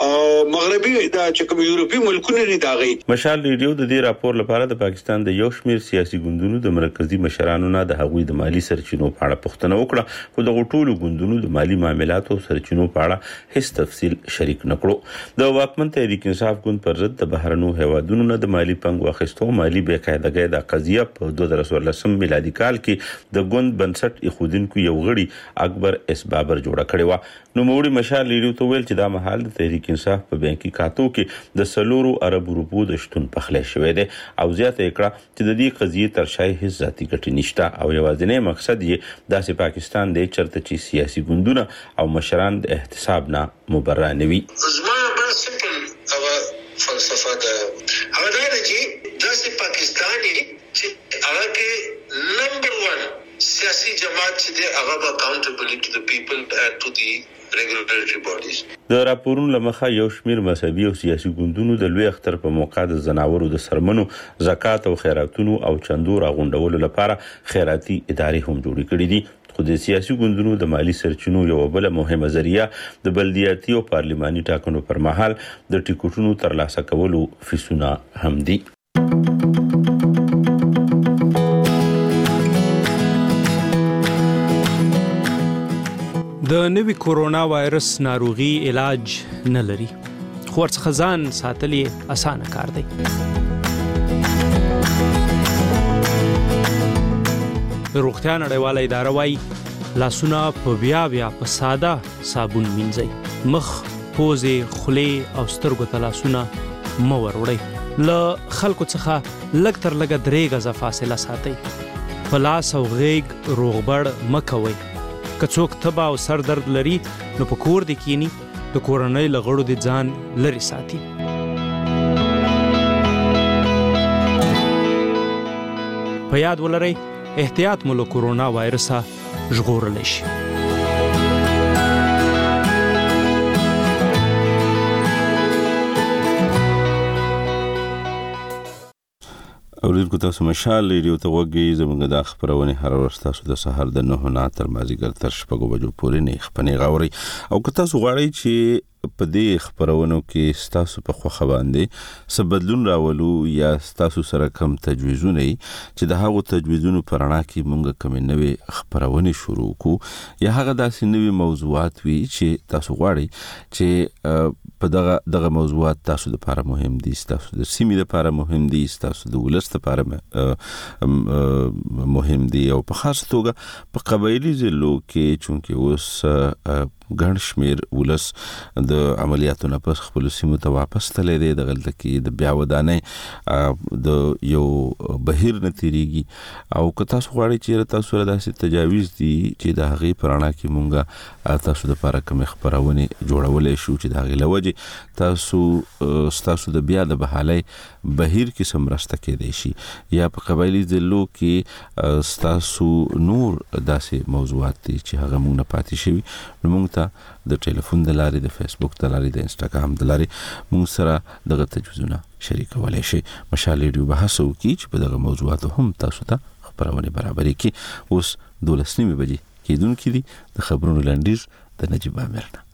د مغربي دا چې کوم یورپی ملکونه دي دا غي. مشال ریډیو د دې راپور لپاره د پاکستان د یو شمېر سیاسي ګوندونو د مرکزی مشرانو نه د هغوی د مالی سرچینو په اړه پوښتنه وکړه خو د ټولو ګوندونو د مالی معاملاتو سرچینو په اړه هیڅ تفصیل شریک نکړو. د واکمن تحریک انصاف ګوند پر ضد د بهرنو هوادونو نه د مالی پنګ واخیستو مالی بقاعدګۍ د قضیه په 2014 میلادي کال کې د ګوند بنسټ اخودونکو یو غړي اکبر اس بابر جوړه کړې و. نو موري مشال ریډیو ته ویل چې دا مهال د تحریک انصاف په بانکي کاتو کې د سلورو عرب روپو د شتون پخلې شوې ده او زیاته کړه چې د دې قضیه تر شای هیڅ ذاتي ګټه نشته او یوازینی مقصد یې داسې پاکستان دی چرته چې سیاسي ګوندونه او مشران د احتساب نه مبرأ نه وي. زما بل سمپل او فلسفه ده هغه دا چې داسې پاکستاني چې هغه کې نمبر 1 سیاسي جماعت چې دی هغه اکاونټیبل ټو د پیپل اینڈ ټو دی ریګولیټری باډیز. د راپورونو لمخه یو شمیر مذهبي او سیاسي ګوندونو د لوی اختر په موقع د زناورو د سرمنو زکات او خیراتونو او چندو راغونډولو لپاره خیراتي ادارې هم جوړې کړې دي خو د سیاسي ګوندونو د مالی سرچینو یو بل مهمه ذریعہ د بلدیاتي او پارلماني ټاکنو پر مهال د ټیکټونو ترلاسه کولو فیسونه هم دي. د نوي کورونا وایرس ناروغي علاج نه لري خو ورڅخه ځان ساتل یې اسانه کار دی. د روغتیا نړیواله اداره وايي لاسونه په بیا په ساده صابون مینځئ مخ پوزې خولې او سترګو ته لاسونه مه وروړئ له خلکو څخه لږ تر لږه 3 غزه فاصله ساتئ په لاس او غیږ روغبړ مه کوئ که څوک تبه او سر درد لري نو په کور دې کینی د کورنۍ له غړو دې ځان لرې ساتي. په یاد ولرئ احتیاط مو له کورونا وایرسه ژغورلی شي. اوریدونکو تاسو مشال ریډیو ته وګورئ زموږ د خبرونه هر ورځ تاسو د سحر د 9 نه تر مازیګر تر 6 بجو پورې نه خپنې غاوري او که تاسو غواړئ چې په دې خبرونو کې تاسو په خوخه باندې څه بدلون راولو یا تاسو سره کم تجویزونه چې د هغو تجویزونو پر اړه کې مونږ کوم نوې خبرونه شروع کو یا هغه داسې نوې موضوعات وي چې تاسو غواړئ چې په دغه موضوعات تاسو لپاره مهم دي تاسو د سیمې لپاره مهم دي تاسو د ولست لپاره مهم دي او په خاص توګه په قبایلی ضلعو کې چونکه اوس ګڼ شمیر ولس د عملیاتو نه پس خپل سیمو ته واپس تللی دی د غلطه کې د بیا ودانۍ د یو بهیر نه تیریږي او که تاسو غواړئ چې تاسو سره داسې تجاویز دي چې د هغې په رڼا کې مونږ تاسو دپاره کومې خپرونې جوړولی شو چې د هغې له وجې ستاسو د بیا د بحالۍ بهیر کې څه مرسته کیدی شي یا په قبایلي ضلعو کې ستاسو نور داسې موضوعات دي چې هغه مونږ نه پاتې شوي نو مونږ ته ته د ټلیفون د لارې د فیسبوک د لارې د انسټاګرام د لارې موږ سره دغه تجویزونه شریکولی شئ. مشال ریډیو بحث وکړي چې په دغه موضوعاتو هم تاسو ته خبرونه برابرې کړي. اوس 12 بجې کېدونکې دي. د خبرونو لنډیز د نجیب عامر نه.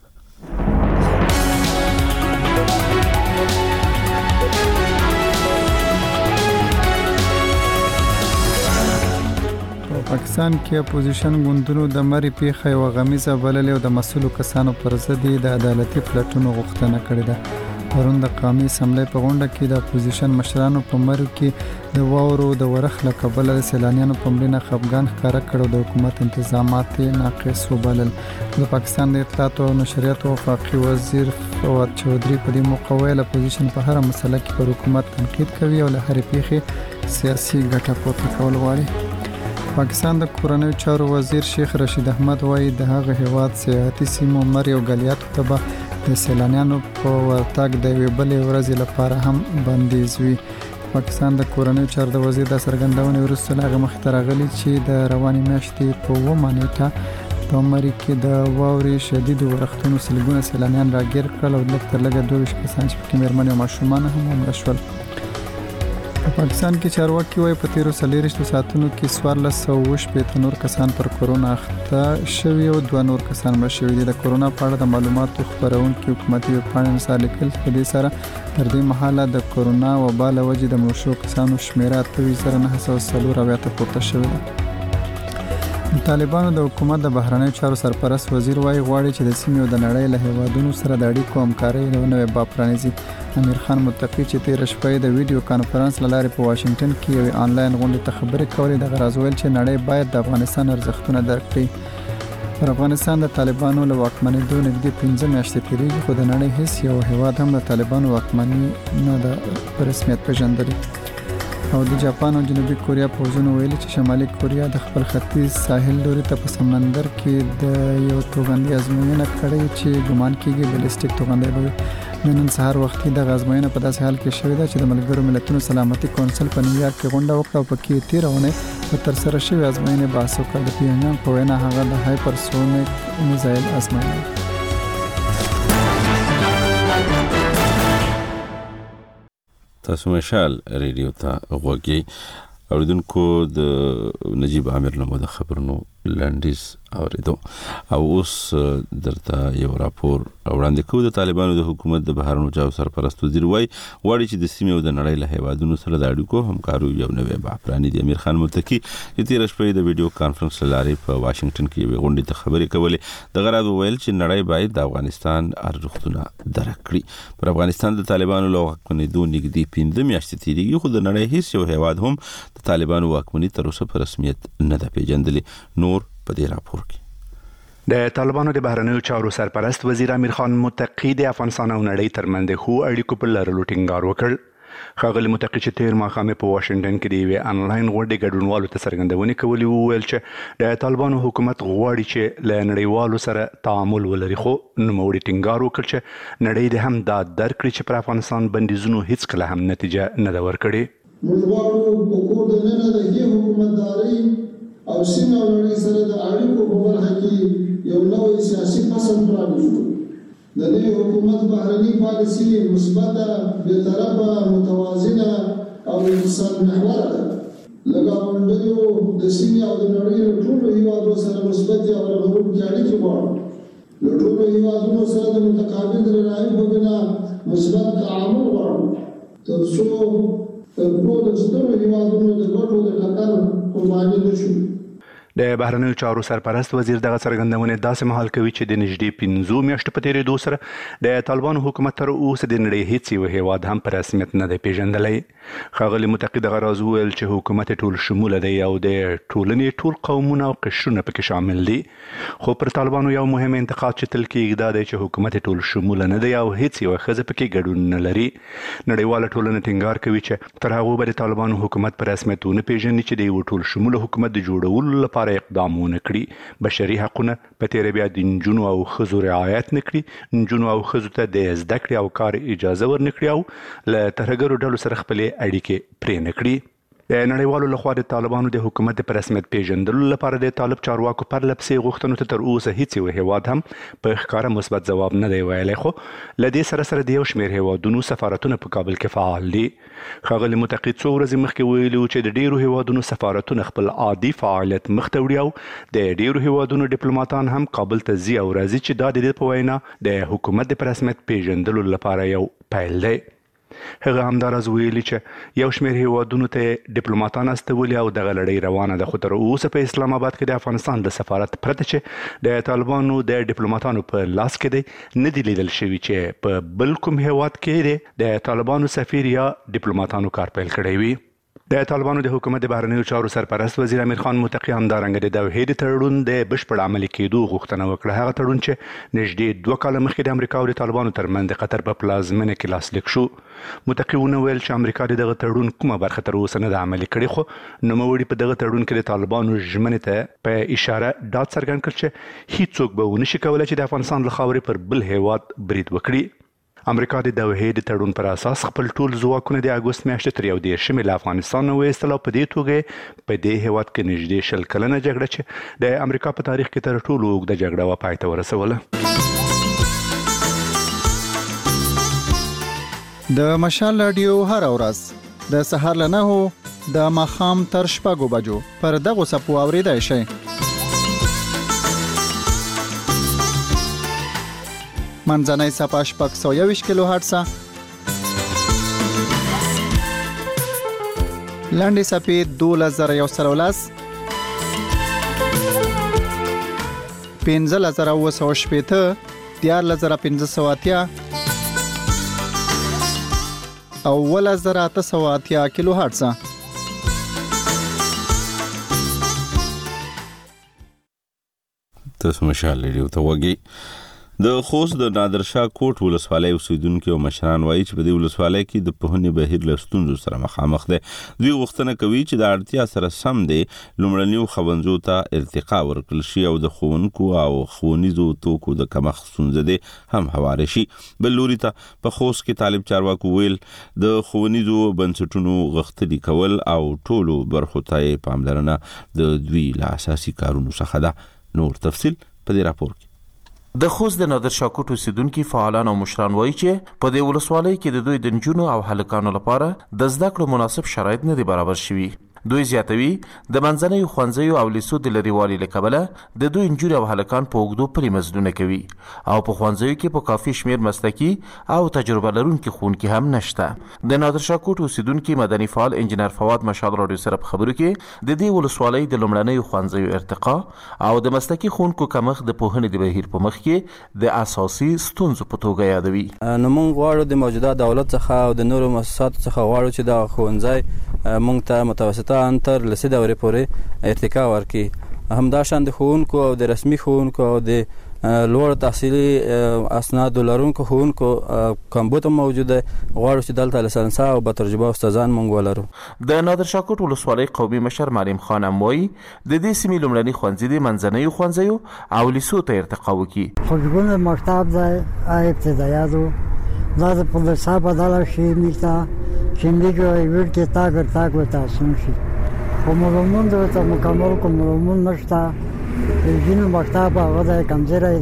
پاکستان کې اپوزیشن ګوندونو د مري پیښه یو غمیزه بللې او د مسؤلو کسانو پر ضد د عدالتي پلټونو غوښتنه کړې ده. پرون د قومي اسمبلی په غونډه کې د اپوزیشن مشرانو په مرو کې د واورو د ورخ له کبله د سیلانیانو په مړینه خفګان ښکاره کړ او د حکومت انتظامات ناقص وبلل. د پاکستان د اطلاعات او نشریات وفاقي وزیر فواد چودھری په دې موقع ویل اپوزیشن په هر مسله کې پر حکومت تنقید کوي او له هرې پیښې سیاسي ګټه پورته کول غواړي. پاکستان د کورنیو چارو وزیر شیخ رشید احمد وایي د هغه هیواد سیاحتي سیمو مري او ګلیاتو ته به د سیلانیانو په ورتګ د یوې بلې ورځې لپاره هم بندیز وي. پاکستان د کورنیو چارو د وزیر د څرګندونې وروسته له هغه مخکې راغلي چې د روانې میاشتې په 9 نیټه په مري کې د واورې شدیدو ورښتونو سلګونه سیلانیان راګیر کړل او لږ تر لږه 22 کسان چې پکې مېرمنې او ماشومان هم مړه شول. په پاکستان کې چارواکي وايي په تیرو 40 ساعتونو کې 1480 نور کسان پر کورونا اخته شوي او 2 نور کسان مړه شوي دي. د کورونا په اړه د معلوماتو خپرونکي حکومتي ویبپاڼې نثار لیکل په دې سره تر دې مهاله د کورونا وبا له وجې د مړو شوو کسانو شمیره 2994 ته پورته شوې ده. د طالبانو د حکومت د بهرنیو چارو سرپرست وزیر وايي غواړي چې د سیمې او د نړۍ له هیوادونو سره د اړیکو همکارۍ نوې باب پرانیزي. امیر خان متقی چې تیر شپه د ویډیو کانفرنس لاره په واشنگټن کې یو آنلاین غونډه ته خبرې کولې د غرض ویل چې نړۍ باید د افغانستان ارزښتونه درک کړي. پر افغانستان د طالبانو له واکمنېدو نږدې 15 میاشتې تیریږي خو د نړۍ هیڅ یو هیواد هم د طالبانو واکمني نه ده په رسمیت پیژندلې. او د جاپان او جنوبي کوریا پوځونو ویلي چې شمالي کوریا د خپل ختیځ ساحل لوري ته په سمندر کې د یو توغندي ازموینه کړې چې ګمان کېږي بلیسټیک توغندی به وي. نن سهار وختي د ازموینه په داسې حال کې شوې ده چې د ملګرو ملتونو سلامتي کونسل په نیویارک کې غونډه وکړه او پکې تیرونه په ترسره شوې ازموینې بحث وکړ. د پیونګیانګ په وینا هغه د هایپرسونیک میزایل ازموینه. تاسو مشال ریډیو ته غوږی اوریدونکو د نجیب عامر نومو د خبرونو لنډیز اوریدو او اوس درته یو راپور وړاندې کوو. د طالبانو د حکومت د بهرنیو چارو سرپرست وزیر وايي غواړي چې د سیمې او د نړۍ له هیوادونو سره د اړیکو همکارۍ یو نوې باب پرانیزي. امیر خان متقی چې تیر شپه د ویډیو کانفرنس لارې په واشنگټن کې یو غونډه ته خبرې کولې. د غرض ویل چې نړۍ باید د افغانستان ارزښتونه درک کړي. پر افغانستان د طالبانو له واکمنېدو نږدې 15 میاشتې تیریږي خو د نړۍ هیڅ یو هیواد هم د طالبانو واکمني تر اوسه په رسمیت نه ده پیژندلې. نور په دې راپور کې د طالبانو د بهرنیو چارو سرپرست وزیر امیر خان متقی د افغانستان او نړۍ ترمنځ د ښو اړیکو په لرلو ټینګار وکړ. ښاغلي متقی چې تیر ماښام په واشنگټن کې د یوې انلاین غونډې ګډونوالو ته څرګندونې کولې وویل چې د طالبانو حکومت غواړي چې له نړیوالو سره تعامل ولري خو نوموړي ټینګار وکړ چې نړۍ د هم دا درک کړي چې پر افغانستان بندیزونو هیڅکله هم نتیجه نه ده ورکړې. موږ غواړو په کور دننه د دې حکومتدارۍ او سیمه او نړۍ سره د اړیکو په برخه کې یو نوی سیاسي فصل پرانیزو. د دې حکومت بهرني پالیسي مثبته، بېطرفه، متوازنه او اقتصاد محوره ده. له ګاونډیو د سیمې او د نړۍ له ټولو هیوادو سره مثبتې او رغونکې اړیکې غواړو. له ټولو هیوادونو سره د متقابل درناوي په بنا مثبت تعامل غواړو تر څو تر ټولو سترو هیوادونو د ګټو د ټکر قرباني نه شو. د بهرنیو چارو سرپرست وزیر دغه څرګندونې داسې مهال کوي چې د نږدې 15 میاشتو په تیریدو سره د طالبانو حکومت تر اوسه د نړۍ هیڅ یو هیواد هم په رسمیت نه دی پیژندلی. ښاغلي متقی دغه راز وویل چې حکومت ټول شموله دی او د ټولنې ټول قومونه او قشرونه پکې شامل دي. خو پر طالبانو یو مهم انتقاد چې تل کېږي دا دی چې حکومت ټول شموله نه دی او هیڅ یوه ښځه پکې ګډون نه لري. نړیواله ټولنه ټینګار کوي چې تر هغو به د طالبانو حکومت په رسمیت ونه پیژني چې د یو ټول شموله حکومت د جوړولو لپاره اقدام ونه کړي. بشري حقونه په تیره بیا د نجونو او ښځو رعایت نه کړي، نجونو او ښځو ته د زده کړې او کار اجازه ورنه کړي او له ترهګرو ډلو سره خپلې اړیکې پرې نه کړي. د نړیوالو لخوا د طالبانو د حکومت په رسمیت پیژندلو لپاره د طالب چارواکو پرله پسې غوښتنو ته تر اوسه هیڅ یو هیواد هم په ښکاره مثبت ځواب نه دی ویلی، خو له دې سره د یو شمېر هیوادونو سفارتونه په کابل کې فعال دي. ښاغلي متقي څو ورځې مخکې ویلي چې د ډیرو هیوادونو سفارتونه خپل عادي فعالیت مخ ته وړي او د ډیرو هیوادونو ډیپلوماتان هم کابل ته ځي او راځي چې دا د دې په وینا د حکومت د رسمیت پیژندلو لپاره یو پیل دی. هغه همداراز ویلي چې یو شمېر هیوادونو ته ډیپلوماتان استولي او دغه لړۍ روانه ده، خو تر اوسه په اسلام آباد کې د افغانستان د سفارت پرته چې د طالبانو د ډیپلوماتانو په لاس کې دی نه دی لیدل شوي چې په بل کوم هیواد کې د طالبانو سفیر یا ډیپلوماتانو کار پیل کړی وي. د طالبانو د حکومت د بهرنیو چارو سرپرست وزیر امیر خان متقي همدارنګه د دوحې د تړون د بشپړ عملي کېدو غوښتنه وکړه. هغه تړون چې نږدې 2 کاله مخکې د امریکا او د طالبانو ترمنځ د قطر په پلازمینه کې لاسلیک شو. متقي ونه ویل چې امریکا د دغه تړون کومه برخه تر اوسه نه ده عملي کړې، خو نوموړي په دغه تړون کې د طالبانو ژمنې ته په اشاره ډاډ څرګند کړ چې هیڅوک به ونه شي کولی چې د افغانستان له خاورې پر بل هیواد برید وکړي. امریکا د دوحې د تړون پر اساس خپل ټول ځواکونه د اګوست میاشتې تر 11 له افغانستان نه وایستل او په دې توګه په دې هیواد کې نږدې 100 کلنه جګړه چې د امریکا په تاریخ کې تر ټولو اوږده جګړه وه پای ته ورسوله. د مشال راډیو هر ورځ د سهار له 9 د ماښام تر 6 بجو پر دغه سپو اوریدای شئ. منځنۍ صفحه 621 کیلو هرتز، لنډې صفحې 12110، 15980، 14580 او 11880 کیلو هرتز. تاسو مشال ریډیو ته وګورئ. د خوست د نادرشاه کوټ ولسوالۍ اوسیدونکو او مشران وایي چې په دې ولسوالۍ کې د پوهنې بهیر له ستونزو سره مخامخ دی. دوی غوښتنه کوي چې د اړتیا سره سم دی لومړنیو ښوونځیو ته ارتقا ورکړل شي او د ښوونکو او ښوونیزو توکو د کمښت ستونزه دی هم هواره شي. بل لوري ته په خوست کې طالب چارواکو ویل د ښوونیزو بنسټونو غښتلي کول او ټولو برخو ته پاملرنه د دوی له اساسي کارونو څخه ده. نور تفصیل په دې راپور کې. د خوست د نادرشاه کوټ اوسیدونکي فعالان او مشران وایي چې په دې ولسوالۍ کې د دوی د نجونو او هلکانو لپاره د زده کړو مناسب شرایط نه دي برابر شوي. دوی زیاتوي د منځنیو ښوونځیو او لیسو د لرېوالي له کبله د دوی نجونې او هلکان په اوږدو پلي مزدونه کوي او په ښوونځیو کې په کافي شمېر مسلکي او تجربه لرونکي ښوونکي هم نشته. د نادرشاه کوټ اوسیدونکي مدني فعال انجینر فواد مشال راډیو سره په خبرو کې د دې ولسوالۍ د لومړنیو ښوونځیو ارتقا او د مسلکي ښوونکو کمښت د پوهنې د بهیر په مخ کې د اساسي ستونزو په توګه یادوي. نو موږ غواړو د موجوده دولت څخه او د نورو مؤسساتو څخه غواړو چې دا ښوونځی موږ ته متوسطه انتر لسي دورې پورې ارتقا ورکړي. همداشان د ښوونکو او د رسمي ښوونکو او د لوړ تحصیلي اسنادو لرونکو ښوونکو کمبود موجوده، غواړو چې دلته لسانسه او با تجربه استادان موږ ولرو. د نادرشاه کوټ ولسوالۍ قومي مشر مریم خان هم وایي د دې سیمې لومړني ښوونځي د منځنیو ښوونځیو او لیسو ته ارتقا وکړي. خوشبون مکتب دی ابتداییاتو دا د پلیسا بدله شي میتا زندگی و ایوید که تاگ و تحسین شد. مولومون دوتا مکمل که مولومون نشتا جین مکتب آقا ده کمزیره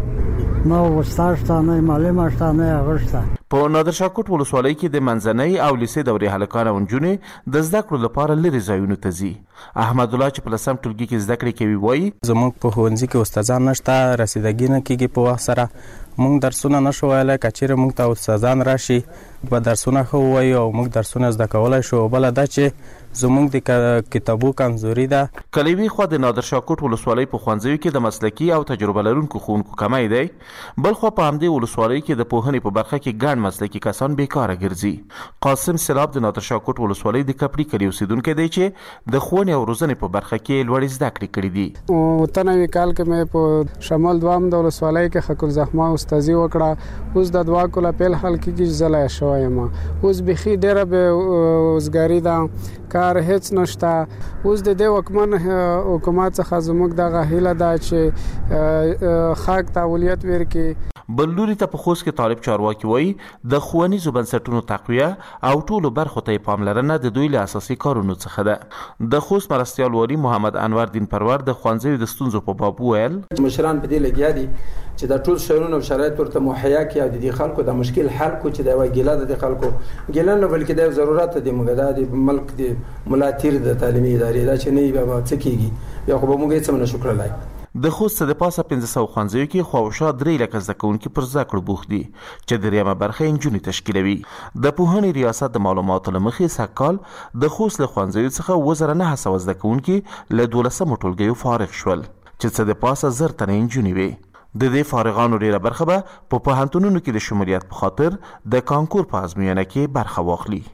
ده نه وستاشتا نه معلم اشتا نه آغشتا. په نادرشاه کوټ ولسوالۍ کې د منځنۍ او لیسې دورې هلکان او نجونې د زده کړو لپاره لرې ځایونو ته ځي. احمد الله چې په 10م ټولګي کې زده کړې کوي وایي زموږ په ښوونځي کې استادان نشته، رسیدګي نه کېږي په وخت سره، موږ درسونه نشو ویلی. که چیرې موږ ته استادان راشي به درسونه ښه ووایي او موږ درسونه زده کولی شو. بله دا چې زموږ د کتابو کمزوري ده. که له یوې خوا د نادرشاه کوټ ولسوالۍ په ښوونځیو کې د مسلکي او تجربه لرونکو ښوونکو کمی دی، بل خوا په همدې ولسوالۍ کې د پوهنې په برخه کې ګڼ مسلکي کسان بیکاره ګرځي. قاسم سلاب د نادرشاه کوټ ولسوالۍ د کپړي کلي اوسیدونکی دی چې د ښوونې او روزنې په برخه کې لوړې زده کړې کړې دي. 93 کال کې مې په شمال دوام د ولسوالۍ کې خکر زحمه استادي وکړه اوس د دوا کوله په حال کې زلای شوم اوس بخي ډیره به وزګاری دا کار هیڅ نشته اوس د دې حکومت څخه زموږ د غهیله دا چې خاک تاولیت ورکې بلوري ته په خوست کې طالب چارواکي وایي د ښوونیزو بنسټونو تقویه او ټولو برخو ته پاملرنه د دوی له اساسي کارونو څخه ده. د خوست مرستیال والي محمد انور دین پرور د ښوونځیو د ستونزو په باب وویل مشران په دې لګیا دي چې د ټول شرونو او شرایط ورته مهیا کړي او د دې خلکو د مشکل حل کو چې د وګیلا د خلکو ګیلن نه بلکې د ضرورت د مګدا د ملک د ملاتیر د تعلیمي ادارې دا چې نه به څه کیږي یا خو به موږ یې څه نه شکر لای. د خوست د پاسه 1500 ښوونځیو کې خواوشا 3 لک زده کوونکي پر زده کړو بوخت دي چې دریمه برخه انجونې تشکیلوي. د پوهنې ریاست د معلوماتو لمخې سکال د خوست له ښوونځیو څخه 2900 زده کوونکي له 12 ټولګیو فارغ شول چې څه د پاسه 1000 تنه انجونې وي. د دې فارغانو ډیره برخه به په پوهنتونونو کې د شمولیت په خاطر د کانکور په ازموینه کې برخه واخلي.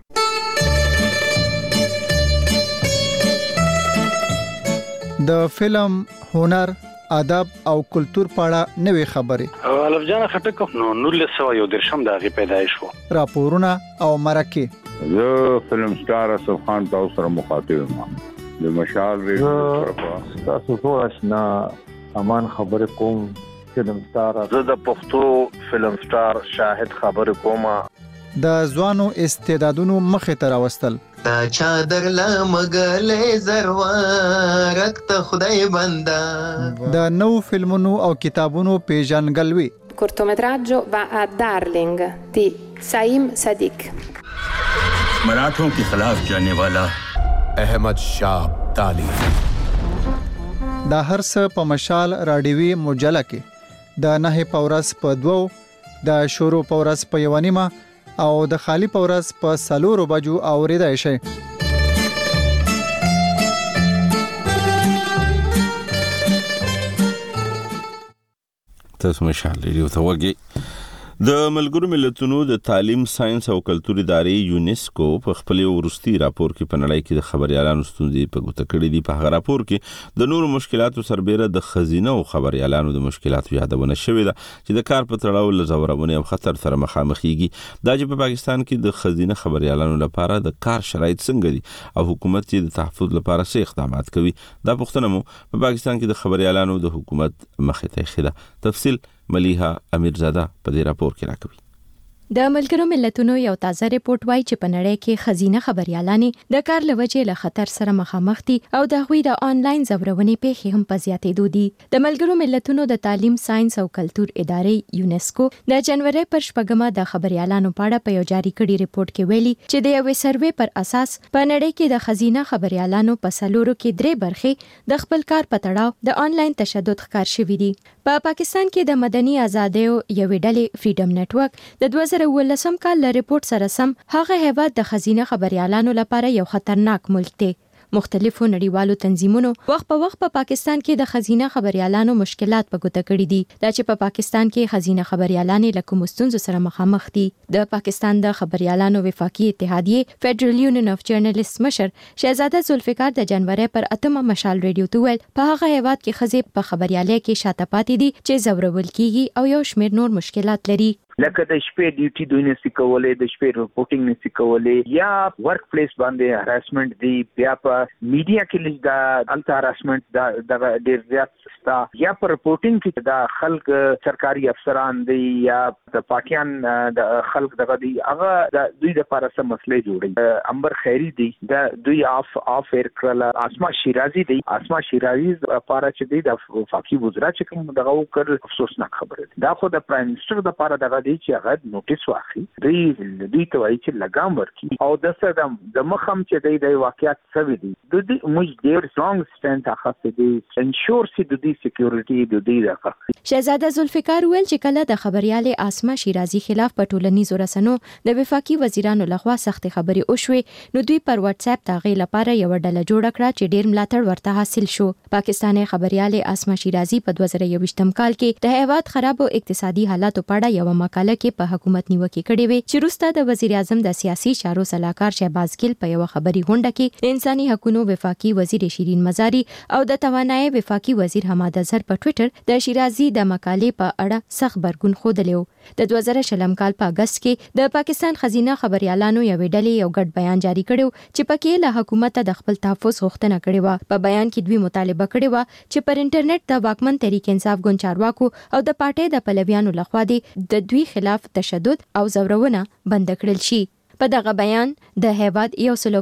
د فلم، هنر، ادب او کلچر په اړه نوې خبرې الف جان خټک نو 1913 د هغه پیدایش وو راپورونه او مرکه زه فلم سٹار اسف خان تاسو سره مخاطب یم د مشال ریډیو تاسو ټول آشنا امان خبر کوم فلم سٹار زه د پښتو فلم سٹار شاهد خبر کوم د ځوانو استعدادونو مخې ته راوستل تا چادر لا مګلې زروارت ته خدای بندا د نو فلمونو او کتابونو پیژنګلوي cortometraggio va a Darling di Saim Sadiq मराठों के खिलाफ जाने वाला अहमद शाह अब्दाली دا هر څه په مشال راډیوي مجله کې د نه پورس په 2 د شروع پورس په 1 او د خالی پورس په 4 بجو اوریدای شي. تاسو مشال ریډیو ته وګورئ. د ملګرو ملتونو د تعلیم، ساينس او کلچر ادارې یونیسکو په خپل ورستي راپور کې په نړۍ کې د خبريالانو ستونزې په ګوته کړې دي. په هغه راپور کې د نورو مشکلاتو سربېره د خزینه او خبريالانو د مشکلاتو یادونه شوې ده چې د کار په تړاو له زورونه او خطر سره مخامخېږي. دا چې په پاکستان کې د خزینه خبريالانو لپاره د کار شرایط څنګه دي او حکومت یې د تحفظ لپاره څه اقدامات کوي، دا پوښتنه مو په پاکستان کې د خبريالانو د حکومت مخې ته ایښې ده. تفصیل ملیحه امیرزاده په دې راپور کې راکوي. د ملګرو ملتونو یو تازه ریپورت وایي چې په نړۍ کې خزینه خبريالانې د کار لوجې له خطر سره مخامخ دي او د غوي د آنلاین زورونې پیښې هم په زیاتېدو دي. د ملګرو ملتونو د تعلیم، ساينس او کلچر ادارې یونیسکو د جنوري پر 4 د خبريالانو په اړه په یو جاری کړي ریپورت کې ویلي چې د یو سروې پر اساس په نړۍ کې د خزینه خبريالانو په سلورو کې 3 برخې د خپل کار په تړاو د آنلاین تشدد ښکار شوي دي. په پاکستان کې د مدني ازادیو یوې ډلې فریډم نتورک د 2019 کال له ریپورت سره سم هغه هیواد د خزینه خبريالانو لپاره یو خطرناک ملک دی. مختلفو نړیوالو تنظیمونو وخت په وخت په پاکستان کې د خزینه خبريالانو مشکلات په ګوته کړي دي. دا چې په پاکستان کې خزینه خبريالانې له کوم ستونزو سره مخامخ دي. د پاکستان د خبريالانو وفاقي اتحادیه فیډرل یونین اف جرنالیست مشر شهزاده ذوالفقار د جنوري پر 8 مشال ریډیو ته ویل په هغه هیواد کې خزې په خبريالۍ کې شاته پاتې دي چې زورول کیږي او یو شمېر نور مشکلات لري. لکه د شپې ډیوټي دوی نشي کولای، د شپې رپورټینګ نشي کولای، یا ورک پلیس باندې هراسمنت دی، بیا په میډیا کې لږ د انت هراسمنت د ډیر زیات ستا، یا په رپورټینګ کې د خلک سرکاري افسران دی یا د پاکستان د خلک دغه دی، هغه د دوی د لپاره سم مسلې جوړي. انبر خیری دی د دوی اف ایر کړل، اسما شیرازي دی، اسما شیرازي لپاره چې دی د وفاقي وزرا چې کوم دغه وکړ افسوسناک خبره ده. دا خو د پرایم منسٹر د لپاره دغه چې هغه نوټیس واخلي، دوی ته وایي چې لګام ورکړي او د څه د مخم چې د واقعیت سوي دي د دې موږ ډېر سترونګ سټاند اخیستي دي انشور سي د دې سکیورټي د دې راکړي. شهزاده ذوالفقار ویل چې کله د خبريالې اسما شیرازي خلاف په ټولنیزو رسنو د وفاقي وزیرانو لخوا سخت خبري وشوي نو دوی پر واتس اپ تاغي لپاره یو ډله جوړ کړه چې ډیر ملاتړ ورته حاصل شو. پاکستاني خبريالې اسما شیرازي په 2021 کال کې د هیواد خراب اقتصادي حالاتو په اړه یو مقاله کې په حکومت نیوکه کړې وي چې وروسته د وزیر اعظم د سیاسي چارو سلاکار شهباز ګل په یو خبري غونډه کې د انساني حقوقو امورونو وفاقي وزیر شیرین مزاری او د توانایي وفاقي وزیر حماد اظهر په ټوئیټر د شیرازي د مقالې په اړه سخت برګون خوده د 2000 کال په اگست کې د پاکستان خزینه خبريالانو یوې ډلې یو ګډ بیان جاری کړو چې پکې له حکومت د خپل تحفظ غوښتنه کړې و. په بیان کې دوی مطالبه کړې و چې پر انټرنیټ د واکمن تحریک انصاف ګوند چارواکو او د پارټۍ د پلویانو لخوا د دوی خلاف تشدد او زورونه بند کړل شي. په دغه بیان د هیواد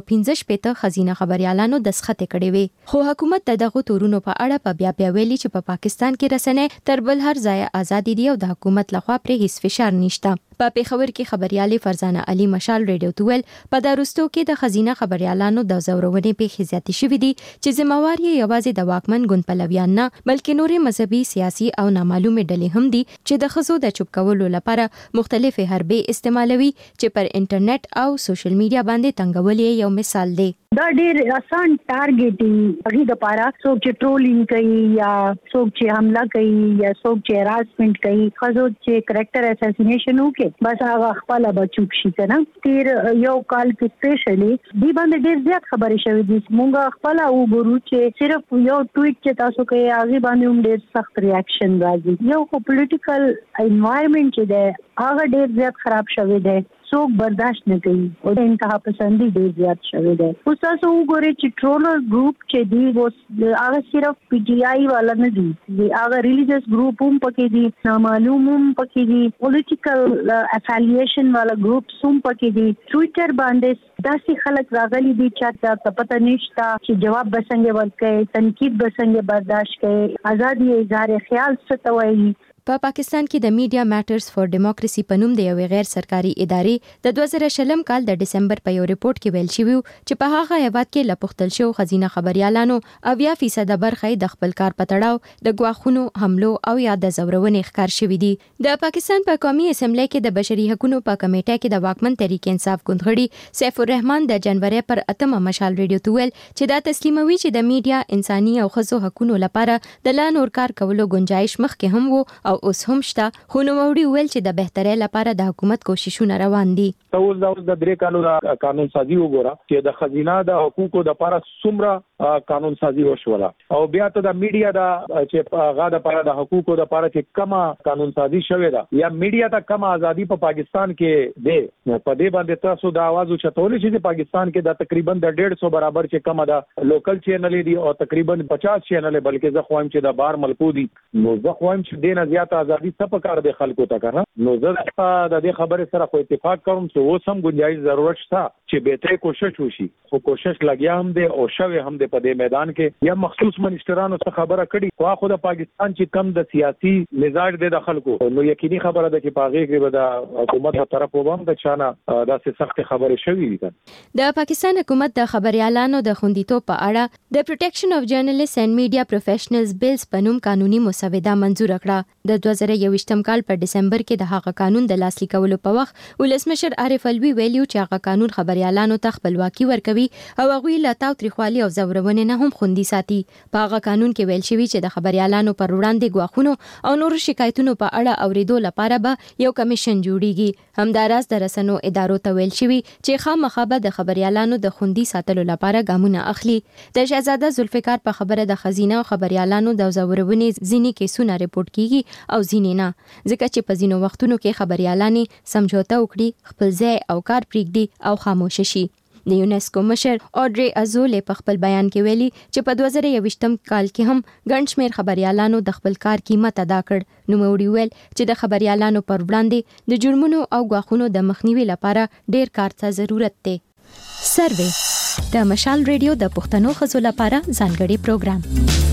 115 خزینه خبريالانو دسخط کړي وي، خو حکومت دغه تورونو په اړه په بیا ویلي چې په پاکستان کې رسنۍ تر بل هر ځای ازادي دي او د حکومت لخوا پر هیڅ فشار نشته. په پیښور کې خبريالي فرزانه علي مشال ریډیو تویل په داروستو کې د خزینه خبريالانو د زورونې پیښې زیاتې شوې دي چې ذمہوار یې یوازې د واکمن ګوند پلویان نه بلکې نورې مذهبي سیاسي او نامعلومه ډلې هم دي چې د خزو د چوپ کولو لپاره مختلفې حربې استعمالوي چې پر انټرنیټ او سوشل میډیا باندې تنګول یو مثال دی. دا ډیر آسان ټارګټینګ هغه د لپاره څوک چې ټرولینګ کوي یا څوک چې حمله کوي یا څوک چې هراسمنت کوي خزو چې کریکټر اساسینیشن وکي بس هغه خپل بچوک شي کنه. تیر یو کال کې سپیشلی دی باندې ډیر زیات خبرې شوې دي. مونږ خپل وګورو چې صرف یو ټویټ چې تاسو کوي هغه باندې هم ډیر سخت ریاکشن راځي. یو پولیټیکل انوایرنمنت چې ده هغه ډیر زیات خراب شوی دی، څوک برداشت نه کوي او د انتها پسندي ډیر زیات شوی دی. اوس تاسو وګورئ چې ټرولر ګروپ چې دی هغه صرف پی ټی آی والا نه دي، هغه ریلیجیس ګروپ هم پکې دي، نامعلوم هم پکې دي، پولیټیکل افیلیشن والا ګروپ هم پکې دي. ټوئیټر باندې داسې خلک راغلي دي چې تاسو پته نشته چې جواب به څنګه ورکړي، تنقید به څنګه برداشت کړي، ازادي اظهار خیال څه ته وایي. په پاکستان کې د میډیا میټرز فار ډیموکراسي په نوم د یوې غیر سرکاري ادارې د 2020 کال د ډسمبر په یو ریپورت کې ویل شوی چې په هغه هیواد کې لپختل شو خزینه خبريالانو 80% برخه د خپل کار پتړاو د غواخونو حملو او یا د زورونې ښکار شوې دي. د پاکستان په قومي اسمبلی کې د بشري حقوقو په کمیټه کې د واکمن تحریک انصاف ګوند غړي سیف الرحمن د جنوري پر 8 مشال ریډیو تویل چې دا تسلیموي چې د میډیا انساني او ښځو حقوقو لپاره د لا نور کار کولو گنجائش مخکې هم وو او اوس هم شته، خو نو وړي ویل چې د بهترۍ لپاره د حکومت کوششونه روان دي. اوس د درې کالو د قانون سازي وګوره چې د خزینه د حقوقو د لپاره څومره قانون سازي وشوله او بیا ته د میډیا د چې هغه د لپاره د حقوقو د لپاره چې کما قانون سازي شوې ده یا میډیا ته کما ازادي په پاکستان کې ده په دې باندې تاسو د आवाज چتولې چې پاکستان کې د تقریبا د 150 برابر چې کما د لوکل چینل دي او تقریبا 50 چینل بلکې زه خوایم چې د بار ملکو دي نو زه خوایم چې دینه زیاته ازادي څه په کار د خلکو ته کنه. نو زه د دې خبرې سره خو اتفاق کوم چې اوس هم گنجائش ضرورت شته چې بهتري کوشش وشي، خو کوشش لګیا هم دي او شوی هم دي په دې میدان کې یا مخصوص منسټرانو څخه خبره کړي خو د پاکستان چې کم د سیاسي مزاج د خلکو نو یقیني خبره ده چې پاغه کې به د حکومت په طرف وبم د چانه داسې سخت خبرې شوې دي. د پاکستان حکومت د خبريالانو د خوندیتوب په اړه د پروټیکشن اف جرنالیست اینڈ میډیا پروفیشنلز بیلز په نوم قانوني مسوده منزور کړه. د 2021 کال په ډسمبر کې د هغه قانون د لاسلیک کولو په وخت ولسمشر عارف الوی ویلو چې هغه قانون خبريالانو ته خپلواکي ورکوي او هغه له تاوتریخوالي او زورونې نه هم خوندي ساتي. په هغه قانون کې ویل شوی چې د خبريالانو پر وړاندې غواخونو او نور شکایتونو په اړه اوریدو لپاره به یو کمیشن جوړیږي. همداراز د رسنیو ادارو ته ویل شوی چې خامخا به د خبريالانو د خوندي ساتلو لپاره ګامونه اخلي. د شهزاده ذوالفقار په خبره د خزینه او خبريالانو د زورونې ځینی کیسونه ریپورت کیږي او ځینې نه، ځکه چې په ځینو وختونو کې خبريالانې سمجھوته وکړي، خپل ځای او کار پریږدي او خاموش شي. د یونیسکو مشر اودري ازولې په خپل بیان کې ویلي چې په 2021 کال کې هم ګڼ شمېر خبريالانو د خپل کار قیمت ادا کړ. نو موړي ویل چې د خبريالانو پر وړاندې د جرمونو او غواخونو د مخنیوي لپاره ډیر کار ته ضرورت دی. سروې د مشال ریډیو د پښتنو خزو لپاره ځانګړي پروګرام.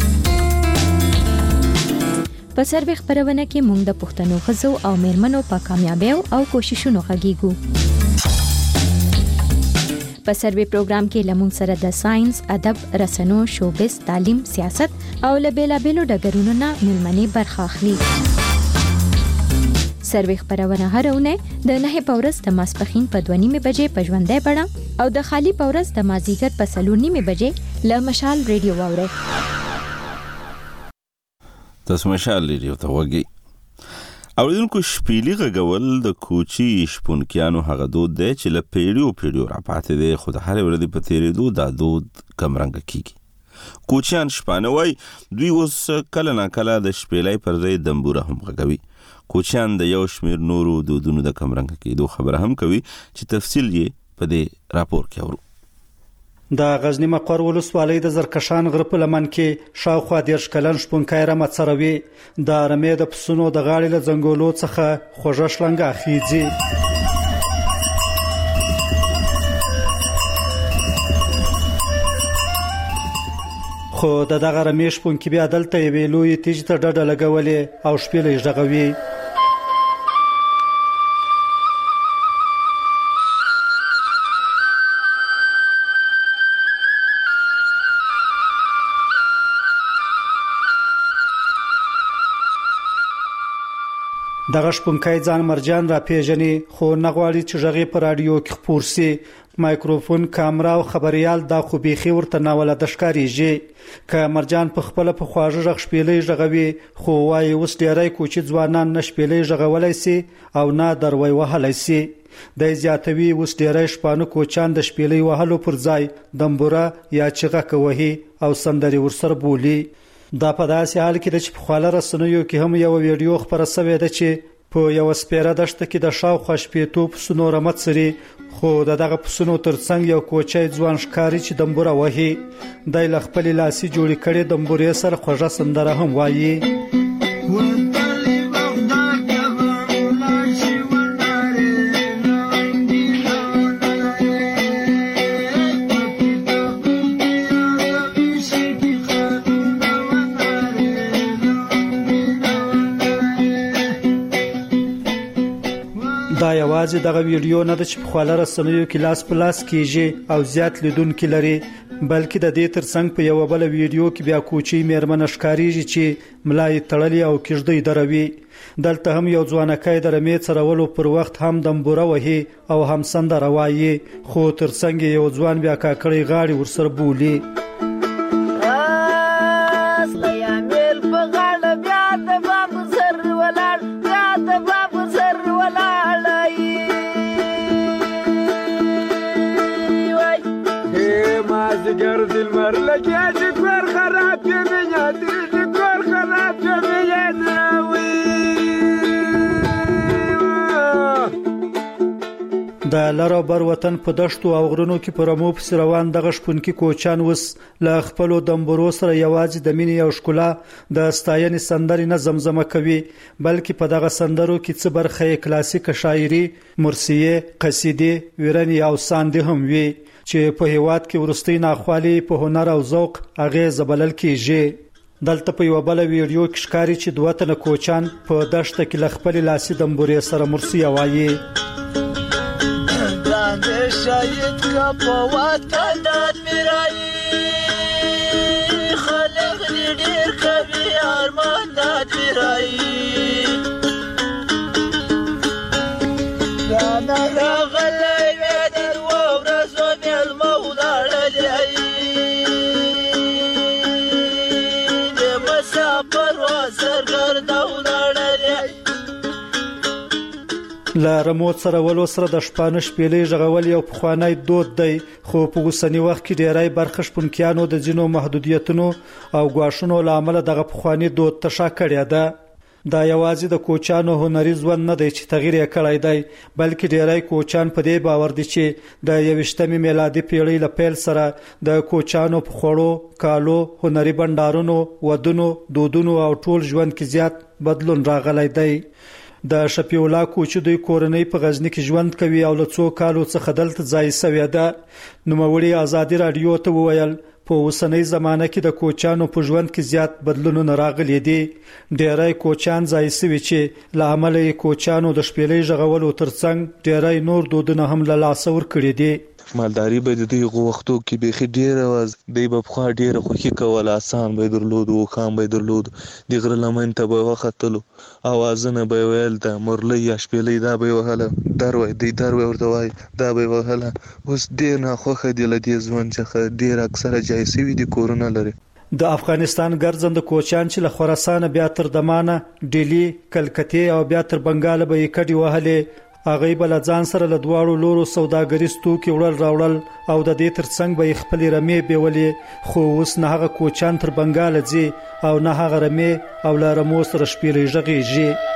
په سروې خبرونه کې موږ د پښتنو خزو او میرمنو په کامیابیو او کوششونو غږیږو. په سروې پروګرام کې لمون سره د ساينس، ادب، رسنو، شوبز، تعلیم، سیاست او لبیلابیلو ډګرونو نه ملمنې برخه اخلي. سروې خبرونه هر اونۍ د 9 په ورځ د ماسپښین په 2:30 بجې په ژوندۍ بڼه او د خالی په ورځ د مازیګر په 4:30 بجې له مشال ریډیو واورئ. تاسو مشال ریډیو ته وګورئ. اوریدونکو شپېلي غږول د کوچي شپونکیانو هغه دود دی چې له پیړیو راپاتې دی، خو د هرې ورځې په تېرېدو دا دود کمرنګه کیږي. کوچیان شپانه وای، دوی اوس کله ناکله د شپېلۍ پر ځای دمبوره هم غږوي. کوچیان د یو شمېر نورو دودونو د کمرنګه کېدو خبره هم کوي چې تفصیل یې په دې راپور کې اورو. د غزنی مقر ولسوالۍ د زرکشان غره په لمن کې شاوخوا 10 کلن شپونکی رمه څروي. د رمې د پسونو د غاړې له ځنګولو څخه خوږه شلنګه خیځي. خو د دغه رمې شپونکي بیا دلته یوې لویې تیږې ته ډډه لګولې او شپېلۍ غږوي. دغه شپونکی ځان مرجان را پیژني، خو نه غواړي چې غږ په رادیو کې خپور سي. مایکروفون، کامرا او خبريال دا خو بيخي ورته ناولده ښکارېږي. که مرجان په خپل په خواږه غږ شپېلۍ غږوي، خو وايي اوس ډېری کوچي ځوانان نه شپېلۍ غږولی سي او نه دروي وهلی سي. دی زیاتوي اوس ډېری شپانه کوچان د شپېلۍ وهلو پر ځای دمبوره یا چغه وهي او سندرې ورسره بولي. دا په داسې حال کې ده چې په خواله رسنیو کې هم یو ویډیو خپره شوې ده چې په یو سپیره دشته کې د شاوخوا 80 پسونو رمه څري، خو دغه پسونو ترڅنګ یو کوچی ځوان ښکاري چې دمبوره وهي. دی له خپلې لاسي جوړې کړې دمبورې سره خوږه سندره هم وایي. دا یوازې دغه ویډیو نه ده چې په خواله رسنیو کې لاس په لاس کېږي او زیات لیدونکي لري، بلکې د دې ترڅنګ په یو بل ویډیو کې بیا کوچی میرمن ښکاریږي چې ملای تړلې او کېږدۍ دروي. دلته هم یو ځوانکی د رمې څرولو پر وخت هم دمبوره وهي او هم سندره وایي، خو ترڅنګ یو ځوان بیا کاکړۍ غاړې ورسره بولي. گرد المر لکه چې کور خراب کړي یا دې کور خراب کړي یا ناوي. د لر او بر وطن په دشتو او غرونو کې پر مو په روان دغه شپونکي کوچان وس له خپل دمبورو سره یوازې د مینې او ښکلا د ستاینې سندرې نه زمزمه کوي، بلکې په دغه سندرو کې څه برخه کلاسیک شاعري، مرثیه، قصیدې، ویرنی او ساندې هم وي چې په هیواد کې ورستۍ ناخوالي په هنر او ذوق اغیز بلل کېږي. دلته په یو بل ویډیو کې ښکاري چې دوه تنه کوچان په دشته کې له خپلې لاسي دمبورې سره مرثیه وایي. شاید که په وطن داد میرایی خلق دی ډیر کوي ارمان داد میرایی دا راغلی وی در و ورځو میلمه ولاړلی د مسافر و سرګرده ولاړلی. له رمو څرولو سره د شپانه شپېلۍ غږول یو پخوانی دود دی، خو په اوسني وخت کې ډیری برخه شپونکیانو د ځینو محدودیتونو او ګواښونو له امله دغه پخوانی دود ته شا کړې ده. دا یوازې د کوچانو هنري ژوند نه دی چې تغییر یې کړی دی، بلکې ډیری کوچان په دې باور دي چې د 21مې میلادي پیړۍ له پیل سره د کوچانو په خوړو، کالو، هنري بنډارونو، ودونو، دودونو او ټول ژوند کې زیات بدلون راغلی دی. د شفیع الله کوچي دوی کورنۍ په غزنی کې ژوند کوي او له څو کالو څخه دلته ځای سوی ده. نوموړي ازادي رادیو ته وویل په اوسنۍ زمانه کې د کوچانو په ژوند کې زیات بدلونونه راغلي دي. ډیری کوچان ځای سوي چې له امله کوچانو د شپېلۍ غږولو ترڅنګ ډیری نور دودونه هم له لاسه ورکړي دي. مالداري به د دوی غوښتو کې بيخي ډیره واز دی په خوا ډیره خوشي کول آسان به درلود او خام به درلود د غره لمن ته به وختلو اوازونه به ویل د مرلي یا شپېلۍ دا به وهله دروي دی دروي ورته وای دا به وهله اوس ډیر نه خوخه دی لدی ځوان چې ډیر اکثره جایسي وي د کورونه لري. د افغانستان ګرځند کوچان چې له خراسان بیا تر دمانه ډیلی کلکته او بیا تر بنگال به کډي وهلې هغه بل ځان سره له دواړو لورو سوداګریز توکي وړل راوړل او د دې ترڅنګ به خپل رمې بیولې خو اوس نه هغه کوچان تر بنگال ځي او نه هغه رمې او لا رمو سره شپېلې ژغېږي.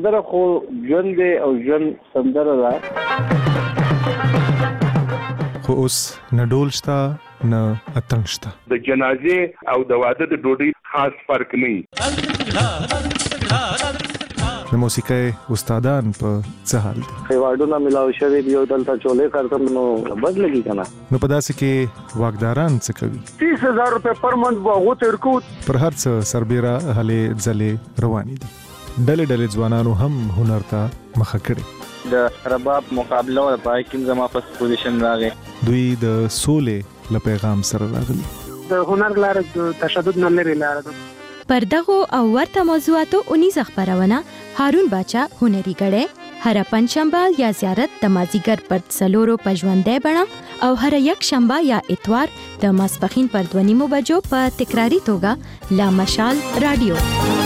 سندره خو ژوند دی او ژوند سندره ده. خو اوس نه ډول شته نه اتڼ شته. د جنازې او د واده د ډوډۍ خاص فرق نه. د موسیقۍ استادان په څه حال دي؟ خیواډونه ملاوي شوی دی او دلته چولې کارتم نو بد لګي کنه. نو په داسې کې واګداران څه کوي؟ 30000 روپے پر منث واغو تر کو پر هر څه سربېره هلې ځلې روانې دي. ډلې ډلې ځوانانو هم هنر ته مخه کړې. د رباب مقابله او پای کې زما په پوزیشن راغی. دوی د سولې له پیغام سره راغلي. د هنر لار تشدد نه لري لار. پر دغه او ورته موضوعاتو 19 خبرونه هارون باچا هنري غړې هر پنځشنبه یا زیارت د مازیګر پر څلورو پژوندې بڼه او هر یک شنبه یا اتوار د ماسپخین پر 2:30 بجو په تکراری توګه لا مشال رادیو.